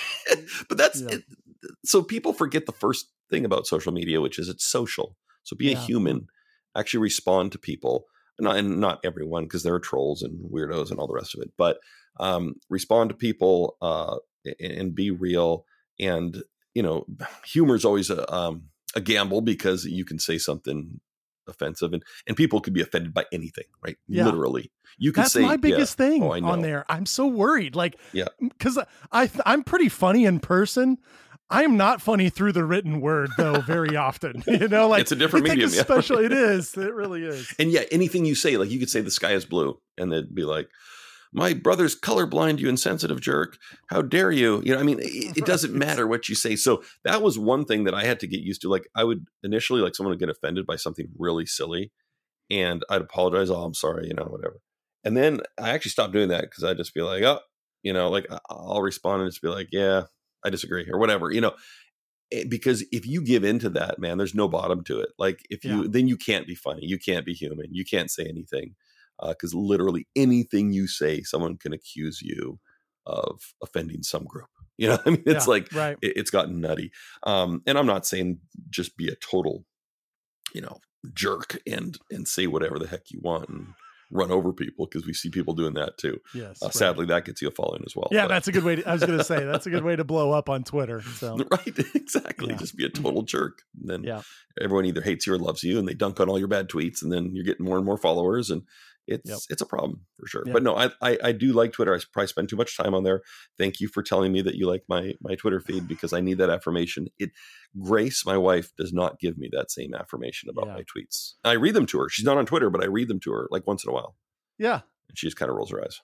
Speaker 2: but that's,
Speaker 1: Yeah.
Speaker 2: it. So people forget the first thing about social media, which is it's social. So be
Speaker 1: Yeah.
Speaker 2: a human, actually respond to people, not, and not everyone, because there are trolls and weirdos and all the rest of it, but um, respond to people uh, and, and be real. And, you know, humor is always a, um, a gamble because you can say something offensive and, and people could be offended by anything, right?
Speaker 1: Yeah.
Speaker 2: Literally. You could
Speaker 1: That's
Speaker 2: say
Speaker 1: my biggest
Speaker 2: yeah.
Speaker 1: thing
Speaker 2: Oh, I know.
Speaker 1: on there. I'm so worried. Like,
Speaker 2: Yeah.
Speaker 1: because I th- I'm pretty funny in person. I am not funny through the written word though. Very often, you know, like
Speaker 2: It's a different
Speaker 1: like
Speaker 2: medium, yeah.
Speaker 1: special. It is. It really is.
Speaker 2: And yeah, anything you say, like you could say the sky is blue and they'd be like, my brother's colorblind, you insensitive jerk. How dare you? You know, I mean, it, it doesn't
Speaker 1: Right.
Speaker 2: matter what you say. So that was one thing that I had to get used to. Like I would initially, like someone would get offended by something really silly and I'd apologize. Oh, I'm sorry, you know, whatever. And then I actually stopped doing that because I'd just be like, oh, you know, like I'll respond and just be like, yeah, I disagree or whatever, you know, Eh, because if you give into that, man, there's no bottom to it. Like if you,
Speaker 1: Yeah.
Speaker 2: then you can't be funny. You can't be human. You can't say anything. Because uh, literally anything you say, someone can accuse you of offending some group. You know, I mean, it's
Speaker 1: Yeah,
Speaker 2: like
Speaker 1: right.
Speaker 2: it, it's gotten nutty. Um, and I'm not saying just be a total, you know, jerk and and say whatever the heck you want and run over people because we see people doing that too.
Speaker 1: Yes.
Speaker 2: Uh,
Speaker 1: right.
Speaker 2: Sadly, that gets you a following as well.
Speaker 1: Yeah,
Speaker 2: but-
Speaker 1: that's a good way. To, I was going to say that's a good way to blow up on Twitter. So
Speaker 2: right, exactly.
Speaker 1: Yeah.
Speaker 2: Just be a total jerk. And then
Speaker 1: yeah,
Speaker 2: everyone either hates you or loves you, and they dunk on all your bad tweets, and then you're getting more and more followers, and it's
Speaker 1: Yep.
Speaker 2: it's a problem for sure.
Speaker 1: Yep.
Speaker 2: But no, I, I I do like Twitter. I probably spend too much time on there. Thank you for telling me that you like my my Twitter feed because I need that affirmation. It Grace, my wife, does not give me that same affirmation about
Speaker 1: Yeah.
Speaker 2: my tweets. I read them to her. She's not on Twitter, but I read them to her like once in a while,
Speaker 1: yeah.
Speaker 2: and she just kind of rolls her eyes.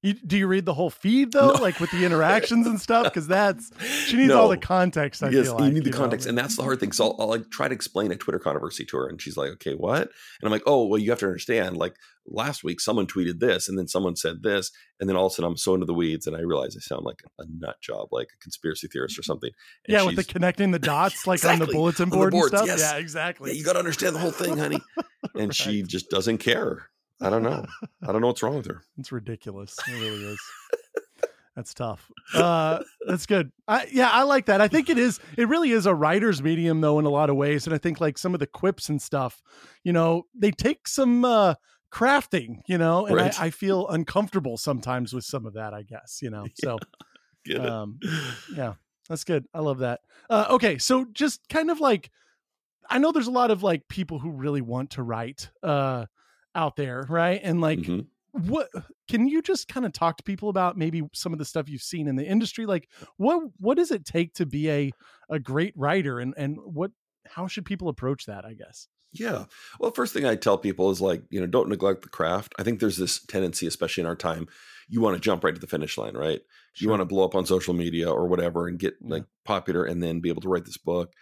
Speaker 1: You, do you read the whole feed though,
Speaker 2: No.
Speaker 1: like with the interactions and stuff? Because that's she needs
Speaker 2: No.
Speaker 1: all the context. I
Speaker 2: yes,
Speaker 1: feel like
Speaker 2: you need the
Speaker 1: know?
Speaker 2: context, and that's the hard thing. So I'll, I'll like try to explain a Twitter controversy to her, and she's like, "Okay, what?" And I'm like, "Oh, well, you have to understand. Like last week, someone tweeted this, and then someone said this, and then all of a sudden, I'm so into the weeds, and I realize I sound like a nut job, like a conspiracy theorist or something." And
Speaker 1: yeah, with the connecting the dots, like
Speaker 2: exactly,
Speaker 1: on the bulletin
Speaker 2: on the
Speaker 1: board
Speaker 2: boards,
Speaker 1: and stuff.
Speaker 2: yes.
Speaker 1: Yeah, exactly.
Speaker 2: Yeah, you got to understand the whole thing, honey. And
Speaker 1: Right.
Speaker 2: she just doesn't care. I don't know. I don't know what's wrong with her.
Speaker 1: It's ridiculous. It really is. That's tough. Uh, that's good. I, yeah, I like that. I think it is. It really is a writer's medium, though, in a lot of ways. And I think like some of the quips and stuff, you know, they take some uh, crafting, you know, and
Speaker 2: Right.
Speaker 1: I, I feel uncomfortable sometimes with some of that, I guess, you know. So,
Speaker 2: Get it?
Speaker 1: um, yeah, that's good. I love that. Uh, okay, so just kind of like, I know there's a lot of like people who really want to write uh, out there, right? And like,
Speaker 2: Mhm.
Speaker 1: what can you just kind of talk to people about maybe some of the stuff you've seen in the industry? Like what what does it take to be a a great writer, and and what how should people approach that, I guess?
Speaker 2: Yeah. Well, first thing I tell people is like, you know, don't neglect the craft. I think there's this tendency, especially in our time, you want to jump right to the finish line, right? You
Speaker 1: Sure.
Speaker 2: want to blow up on social media or whatever and get
Speaker 1: Yeah.
Speaker 2: like popular and then be able to write this book.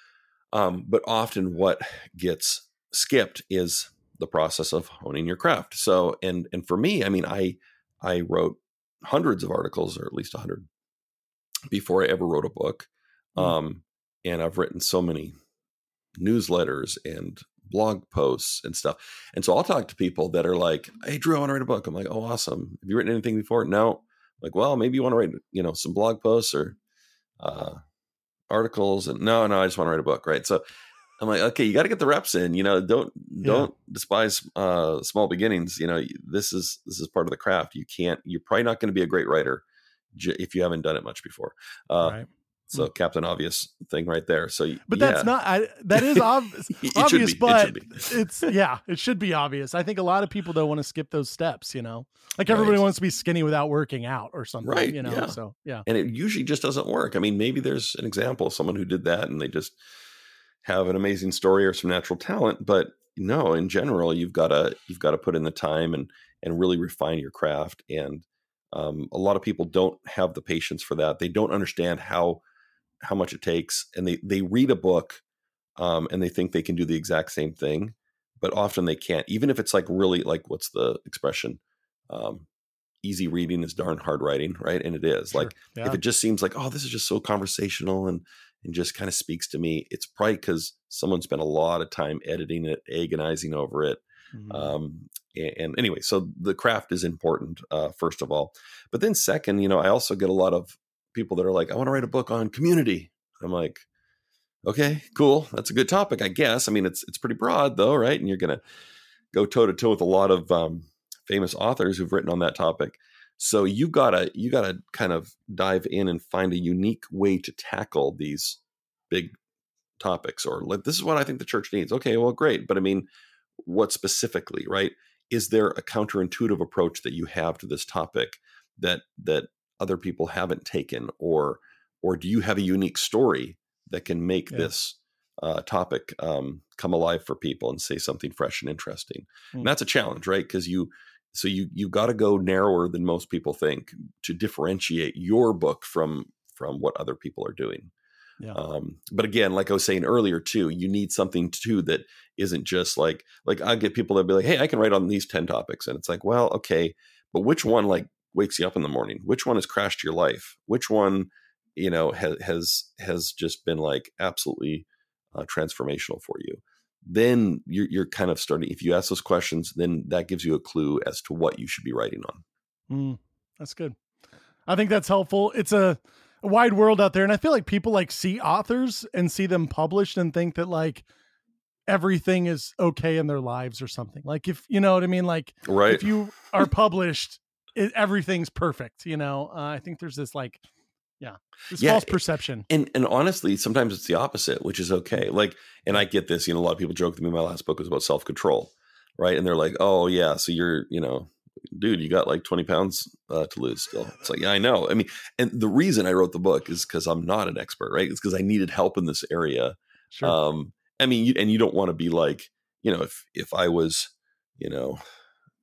Speaker 2: Um, but often what gets skipped is the process of honing your craft. So, and and for me, I mean, I I wrote hundreds of articles, or at least a hundred, before I ever wrote a book.
Speaker 1: Mm.
Speaker 2: Um, and I've written so many newsletters and blog posts and stuff. And so I'll talk to people that are like, "Hey, Drew, I want to write a book." I'm like, "Oh, awesome. Have you written anything before?" No. I'm like, "Well, maybe you want to write, you know, some blog posts or uh, articles." And no, no, I just want to write a book. Right. So I'm like, okay, you got to get the reps in, you know, don't, don't despise uh, small beginnings. You know, this is, this is part of the craft. You can't, you're probably not going to be a great writer j- if you haven't done it much before. Uh,
Speaker 1: Right.
Speaker 2: So Captain Obvious thing right there. So,
Speaker 1: But
Speaker 2: yeah.
Speaker 1: that's not, I, that is ob-
Speaker 2: It should
Speaker 1: obvious,
Speaker 2: be. It
Speaker 1: but
Speaker 2: should be.
Speaker 1: it's, yeah, it should be obvious. I think a lot of people don't want to skip those steps, you know, like everybody
Speaker 2: Right.
Speaker 1: wants to be skinny without working out or something,
Speaker 2: Right,
Speaker 1: you know?
Speaker 2: yeah.
Speaker 1: So, yeah.
Speaker 2: And it usually just doesn't work. I mean, maybe there's an example of someone who did that and they just have an amazing story or some natural talent, but no, in general, you've got to, you've got to put in the time and, and really refine your craft. And um, a lot of people don't have the patience for that. They don't understand how, how much it takes. And they, they read a book um, and they think they can do the exact same thing, but often they can't, even if it's like really like, what's the expression? Um, easy reading is darn hard writing. Right. And it is.
Speaker 1: Sure.
Speaker 2: Like,
Speaker 1: Yeah.
Speaker 2: if it just seems like, oh, this is just so conversational and, and just kind of speaks to me, it's probably because someone spent a lot of time editing it, agonizing over it.
Speaker 1: Mhm.
Speaker 2: Um, and, and anyway, so the craft is important, uh, first of all. But then second, you know, I also get a lot of people that are like, I want to write a book on community. I'm like, okay, cool. That's a good topic, I guess. I mean, it's, it's pretty broad though, right? And you're going to go toe to toe with a lot of um, famous authors who've written on that topic. So you gotta, you gotta kind of dive in and find a unique way to tackle these big topics, or like, this is what I think the church needs. Okay, well, great. But I mean, what specifically, right? Is there a counterintuitive approach that you have to this topic that, that other people haven't taken, or, or do you have a unique story that can make
Speaker 1: Yeah.
Speaker 2: this uh, topic um, come alive for people and say something fresh and interesting?
Speaker 1: Mm.
Speaker 2: And that's a challenge, right? Because you, so you, you've got to go narrower than most people think to differentiate your book from, from what other people are doing.
Speaker 1: Yeah.
Speaker 2: Um, but again, like I was saying earlier too, you need something too that isn't just like, like I get people that be like, hey, I can write on these ten topics. And it's like, well, okay, but which one like wakes you up in the morning? Which one has crashed your life? Which one, you know, has, has, has just been like absolutely uh, transformational for you? Then you're, you're kind of starting, if you ask those questions, then that gives you a clue as to what you should be writing on.
Speaker 1: Mm, that's good. I think that's helpful. It's a, a wide world out there. And I feel like people like see authors and see them published and think that like everything is okay in their lives or something. Like if, you know what I mean? Like
Speaker 2: Right.
Speaker 1: if you are published, it, everything's perfect. You know, uh, I think there's this like, yeah, this
Speaker 2: Yeah,
Speaker 1: false perception.
Speaker 2: And and honestly, sometimes it's the opposite, which is okay. Like, and I get this, you know, a lot of people joke with me. My last book was about self-control, right? And they're like, oh yeah, so you're, you know, dude, you got like twenty pounds uh, to lose still. It's like, yeah, I know. I mean, and the reason I wrote the book is because I'm not an expert, right? It's because I needed help in this area.
Speaker 1: Sure.
Speaker 2: Um, I mean, you, and you don't want to be like, you know, if, if I was, you know,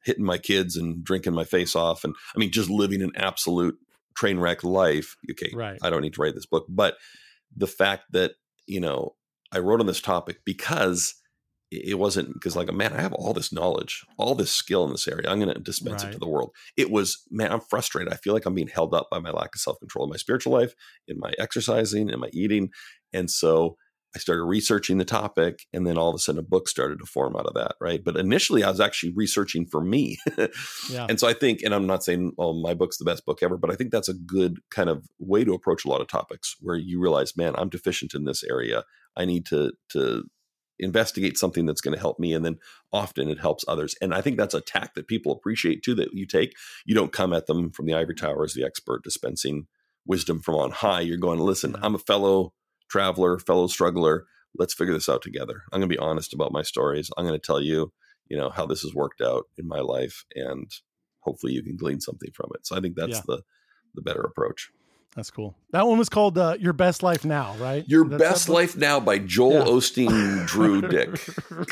Speaker 2: hitting my kids and drinking my face off. And I mean, just living an absolute train wreck life. Okay.
Speaker 1: Right.
Speaker 2: I don't need to write this book, but the fact that, you know, I wrote on this topic because it wasn't because like, man, I have all this knowledge, all this skill in this area. I'm going to dispense
Speaker 1: Right.
Speaker 2: it to the world. It was, man, I'm frustrated. I feel like I'm being held up by my lack of self-control in my spiritual life, in my exercising, in my eating. And so I started researching the topic, and then all of a sudden a book started to form out of that. Right. But initially I was actually researching for me.
Speaker 1: Yeah.
Speaker 2: And so I think, and I'm not saying, oh, my book's the best book ever, but I think that's a good kind of way to approach a lot of topics where you realize, man, I'm deficient in this area. I need to, to investigate something that's going to help me. And then often it helps others. And I think that's a tack that people appreciate too, that you take. You don't come at them from the ivory tower as the expert dispensing wisdom from on high. You're going, listen,
Speaker 1: Yeah.
Speaker 2: I'm a fellow traveler, fellow struggler. Let's figure this out together. I'm going to be honest about my stories. I'm going to tell you, you know, how this has worked out in my life, and hopefully you can glean something from it. So I think that's
Speaker 1: Yeah.
Speaker 2: the, the better approach.
Speaker 1: That's cool. That one was called uh, Your Best Life Now, right?
Speaker 2: Your
Speaker 1: That's
Speaker 2: Best
Speaker 1: that book?
Speaker 2: Life Now by Joel
Speaker 1: Yeah.
Speaker 2: Osteen, Drew Dick.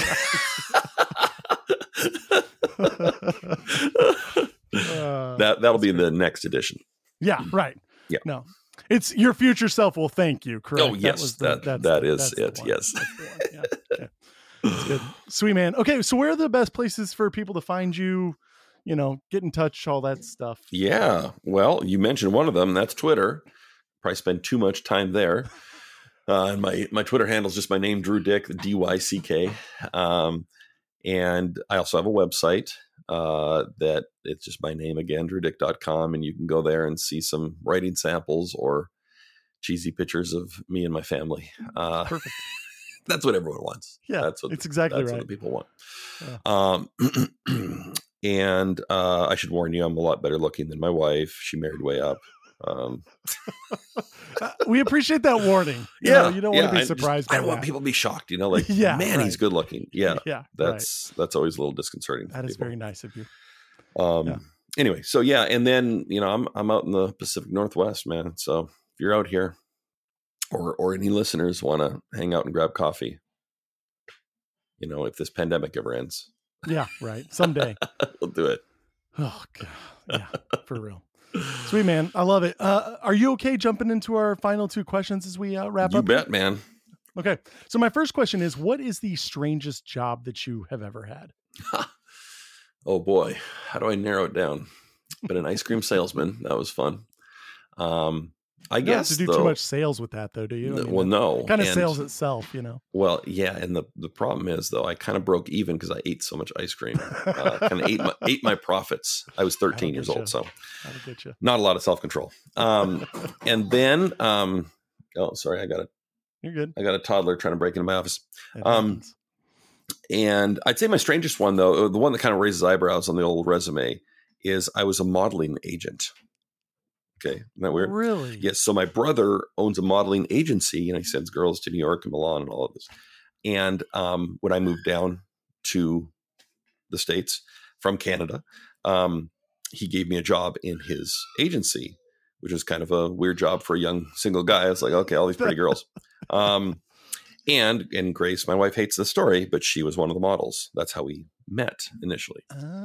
Speaker 1: Uh,
Speaker 2: that, that'll be the next edition.
Speaker 1: yeah, right.
Speaker 2: Yeah.
Speaker 1: No, it's your future self will thank you. Correct.
Speaker 2: Oh, yes,
Speaker 1: was
Speaker 2: that-
Speaker 1: that's
Speaker 2: that
Speaker 1: the-
Speaker 2: is
Speaker 1: that's the
Speaker 2: it,
Speaker 1: one.
Speaker 2: yes.
Speaker 1: That's the one. Yeah. Okay. That's good. Sweet man. Okay, so where are the best places for people to find you? You know, get in touch, all that stuff.
Speaker 2: Yeah. Well, you mentioned one of them. That's Twitter. Probably spend too much time there. Uh, and my, my Twitter handle is just my name, Drew Dick, D Y C K. Um, and I also have a website uh, that it's just my name again, drew dick dot com. And you can go there and see some writing samples or cheesy pictures of me and my family. Uh,
Speaker 1: Perfect.
Speaker 2: that's what everyone wants.
Speaker 1: Yeah,
Speaker 2: That's what
Speaker 1: it's exactly
Speaker 2: that's
Speaker 1: right.
Speaker 2: what the people want.
Speaker 1: Yeah.
Speaker 2: Um, and uh, I should warn you, I'm a lot better looking than my wife. She married way up. Um,
Speaker 1: Uh, we appreciate that warning. You
Speaker 2: yeah,
Speaker 1: know, you don't
Speaker 2: yeah,
Speaker 1: want to be
Speaker 2: I just-
Speaker 1: surprised
Speaker 2: I
Speaker 1: by
Speaker 2: don't want
Speaker 1: that.
Speaker 2: people to be shocked. You know, like,
Speaker 1: Yeah,
Speaker 2: man,
Speaker 1: right.
Speaker 2: he's good looking. Yeah,
Speaker 1: Yeah,
Speaker 2: that's that's always a little disconcerting.
Speaker 1: right.
Speaker 2: for
Speaker 1: That is
Speaker 2: people.
Speaker 1: very nice of you.
Speaker 2: Um,
Speaker 1: Yeah.
Speaker 2: Anyway, so yeah, and then you know, I'm I'm out in the Pacific Northwest, man. So if you're out here, or or any listeners want to hang out and grab coffee, you know, if this pandemic ever ends,
Speaker 1: Yeah, right. Someday.
Speaker 2: we'll do it.
Speaker 1: Oh god. Yeah, for real. Sweet man, I love it. Uh, are you okay jumping into our final two questions as we uh, wrap
Speaker 2: You
Speaker 1: up?
Speaker 2: bet, man.
Speaker 1: Okay. So my first question is, what is the strangest job that you have ever had?
Speaker 2: Oh boy, how do I narrow it down? But an ice cream salesman, that was fun. Um, I
Speaker 1: You don't have
Speaker 2: guess
Speaker 1: to do
Speaker 2: though,
Speaker 1: too much sales with that, though, do you? I mean,
Speaker 2: well, no,
Speaker 1: kind of
Speaker 2: and-
Speaker 1: sales itself, you know.
Speaker 2: Well, yeah, and the, the problem is though, I kind of broke even because I ate so much ice cream. Uh, kind of ate my ate my profits. I was thirteen years
Speaker 1: getcha.
Speaker 2: old, so
Speaker 1: That'll get you.
Speaker 2: not a lot of self control. Um, and then, um, oh, sorry, I got a
Speaker 1: You're good.
Speaker 2: I got a toddler trying to break into my office.
Speaker 1: It
Speaker 2: Um,
Speaker 1: happens.
Speaker 2: And I'd say my strangest one though, the one that kind of raises eyebrows on the old resume, is I was a modeling agent. Okay, isn't that weird?
Speaker 1: Really?
Speaker 2: Yes. So my brother owns a modeling agency, and he sends girls to New York and Milan and all of this. And um, when I moved down to the States from Canada, um, he gave me a job in his agency, which was kind of a weird job for a young single guy. I was like, okay, all these pretty girls. Um, and and Grace, my wife, hates the story, but she was one of the models. That's how we met initially.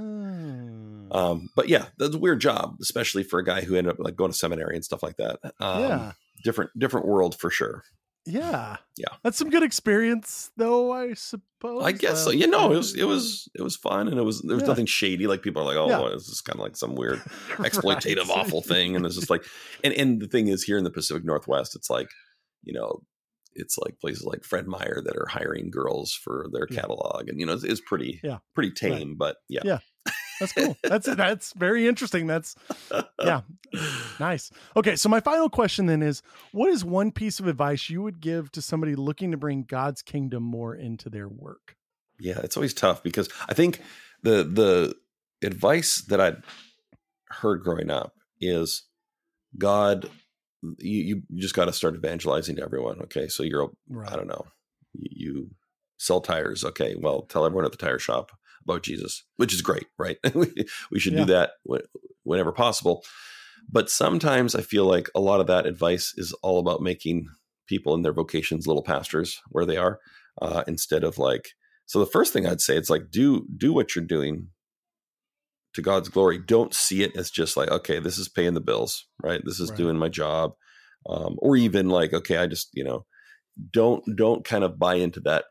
Speaker 1: Oh.
Speaker 2: Um, but yeah, that's a weird job, especially for a guy who ended up like going to seminary and stuff like that. Um,
Speaker 1: yeah.
Speaker 2: different, different world for sure.
Speaker 1: Yeah.
Speaker 2: Yeah.
Speaker 1: That's some good experience, though, I suppose.
Speaker 2: I guess so.
Speaker 1: Uh,
Speaker 2: You know, it was, it was, it was fun, and it was, there was
Speaker 1: Yeah.
Speaker 2: nothing shady. Like people are like, oh,
Speaker 1: Yeah.
Speaker 2: well, this is kind of like some weird exploitative,
Speaker 1: Right.
Speaker 2: awful thing. And it's just like, and, and the thing is here in the Pacific Northwest, it's like, you know, it's like places like Fred Meyer that are hiring girls for their
Speaker 1: Yeah.
Speaker 2: catalog. And, you know, it's, it's pretty,
Speaker 1: Yeah.
Speaker 2: pretty tame, but yeah.
Speaker 1: Yeah. That's cool. That's that's very interesting. That's yeah. Nice. Okay, so my final question then is, what is one piece of advice you would give to somebody looking to bring God's kingdom more into their work?
Speaker 2: Yeah, it's always tough because I think the the advice that I'd heard growing up is God, you, you just got to start evangelizing to everyone. Okay, so you're,
Speaker 1: Right.
Speaker 2: I don't know, you, you sell tires. Okay, well, tell everyone at the tire shop about Jesus, which is great, right? we, we should
Speaker 1: Yeah.
Speaker 2: do that wh- whenever possible. But sometimes I feel like a lot of that advice is all about making people in their vocations little pastors where they are, uh, instead of like. So the first thing I'd say, it's like do do what you're doing to God's glory, don't see it as just like, okay, this is paying the bills, right? This is right. doing my job. Um, or even like, okay, I just, you know, don't, don't kind of buy into that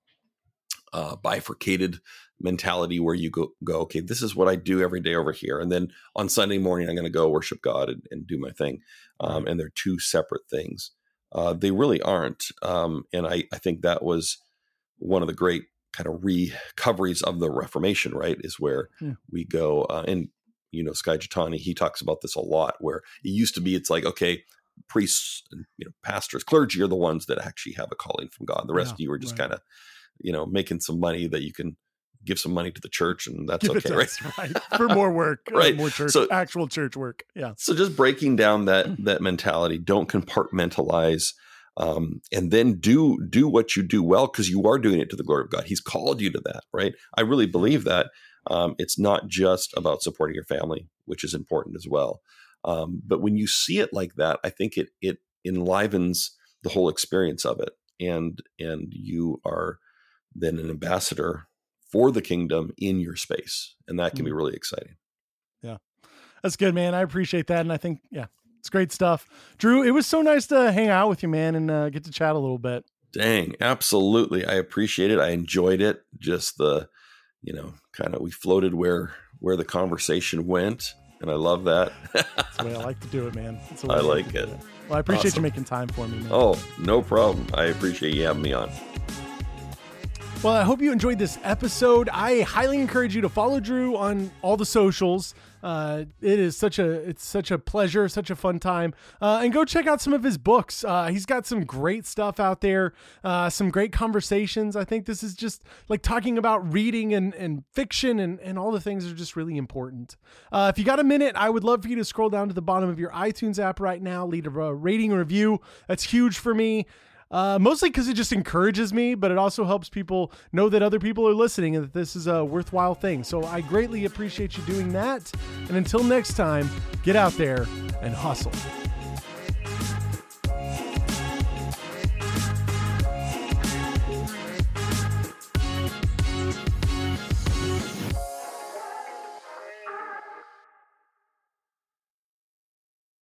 Speaker 2: uh, bifurcated mentality where you go, go, okay, this is what I do every day over here. And then on Sunday morning, I'm going to go worship God and, and do my thing. Um, and they're two separate things. Uh, they really aren't. Um, and I, I think that was one of the great kind of recoveries of the Reformation, right? Is where yeah. we go. Uh, and, you know, Skye Jethani, he talks about this a lot, where it used to be, it's like, okay, priests, and, you know, pastors, clergy are the ones that actually have a calling from God. The rest yeah, of you are just right. kind of, you know, making some money that you can give some money to the church, and that's Give okay, right?
Speaker 1: right? For more work,
Speaker 2: right?
Speaker 1: Uh, more church, so, actual church work. Yeah.
Speaker 2: So just breaking down that that mentality, don't compartmentalize, um, and then do do what you do well, because you are doing it to the glory of God. He's called you to that, right? I really believe that. Um, it's not just about supporting your family, which is important as well. Um, but when you see it like that, I think it it enlivens the whole experience of it, and and you are then an ambassador for the kingdom in your space, and that can mm. be really exciting.
Speaker 1: Yeah, that's good, man. I appreciate that, and I think yeah, it's great stuff. Drew, it was so nice to hang out with you, man, and uh, get to chat a little bit.
Speaker 2: Dang, absolutely, I appreciate it. I enjoyed it. Just the, you know, kind of we floated where where the conversation went. And I love that.
Speaker 1: That's the way I like to do it, man. That's the way
Speaker 2: I like it. it.
Speaker 1: Well, I appreciate
Speaker 2: awesome.
Speaker 1: you making time for me, man.
Speaker 2: Oh, no problem. I appreciate you having me on.
Speaker 1: Well, I hope you enjoyed this episode. I highly encourage you to follow Drew on all the socials. Uh, it is such a it's such a pleasure, such a fun time. Uh, and go check out some of his books. Uh, he's got some great stuff out there, uh, some great conversations. I think this is just like talking about reading and, and fiction and, and all the things are just really important. Uh, if you got a minute, I would love for you to scroll down to the bottom of your iTunes app right now, leave a rating review. That's huge for me. Uh, mostly because it just encourages me, but it also helps people know that other people are listening and that this is a worthwhile thing. So I greatly appreciate you doing that. And until next time, get out there and hustle.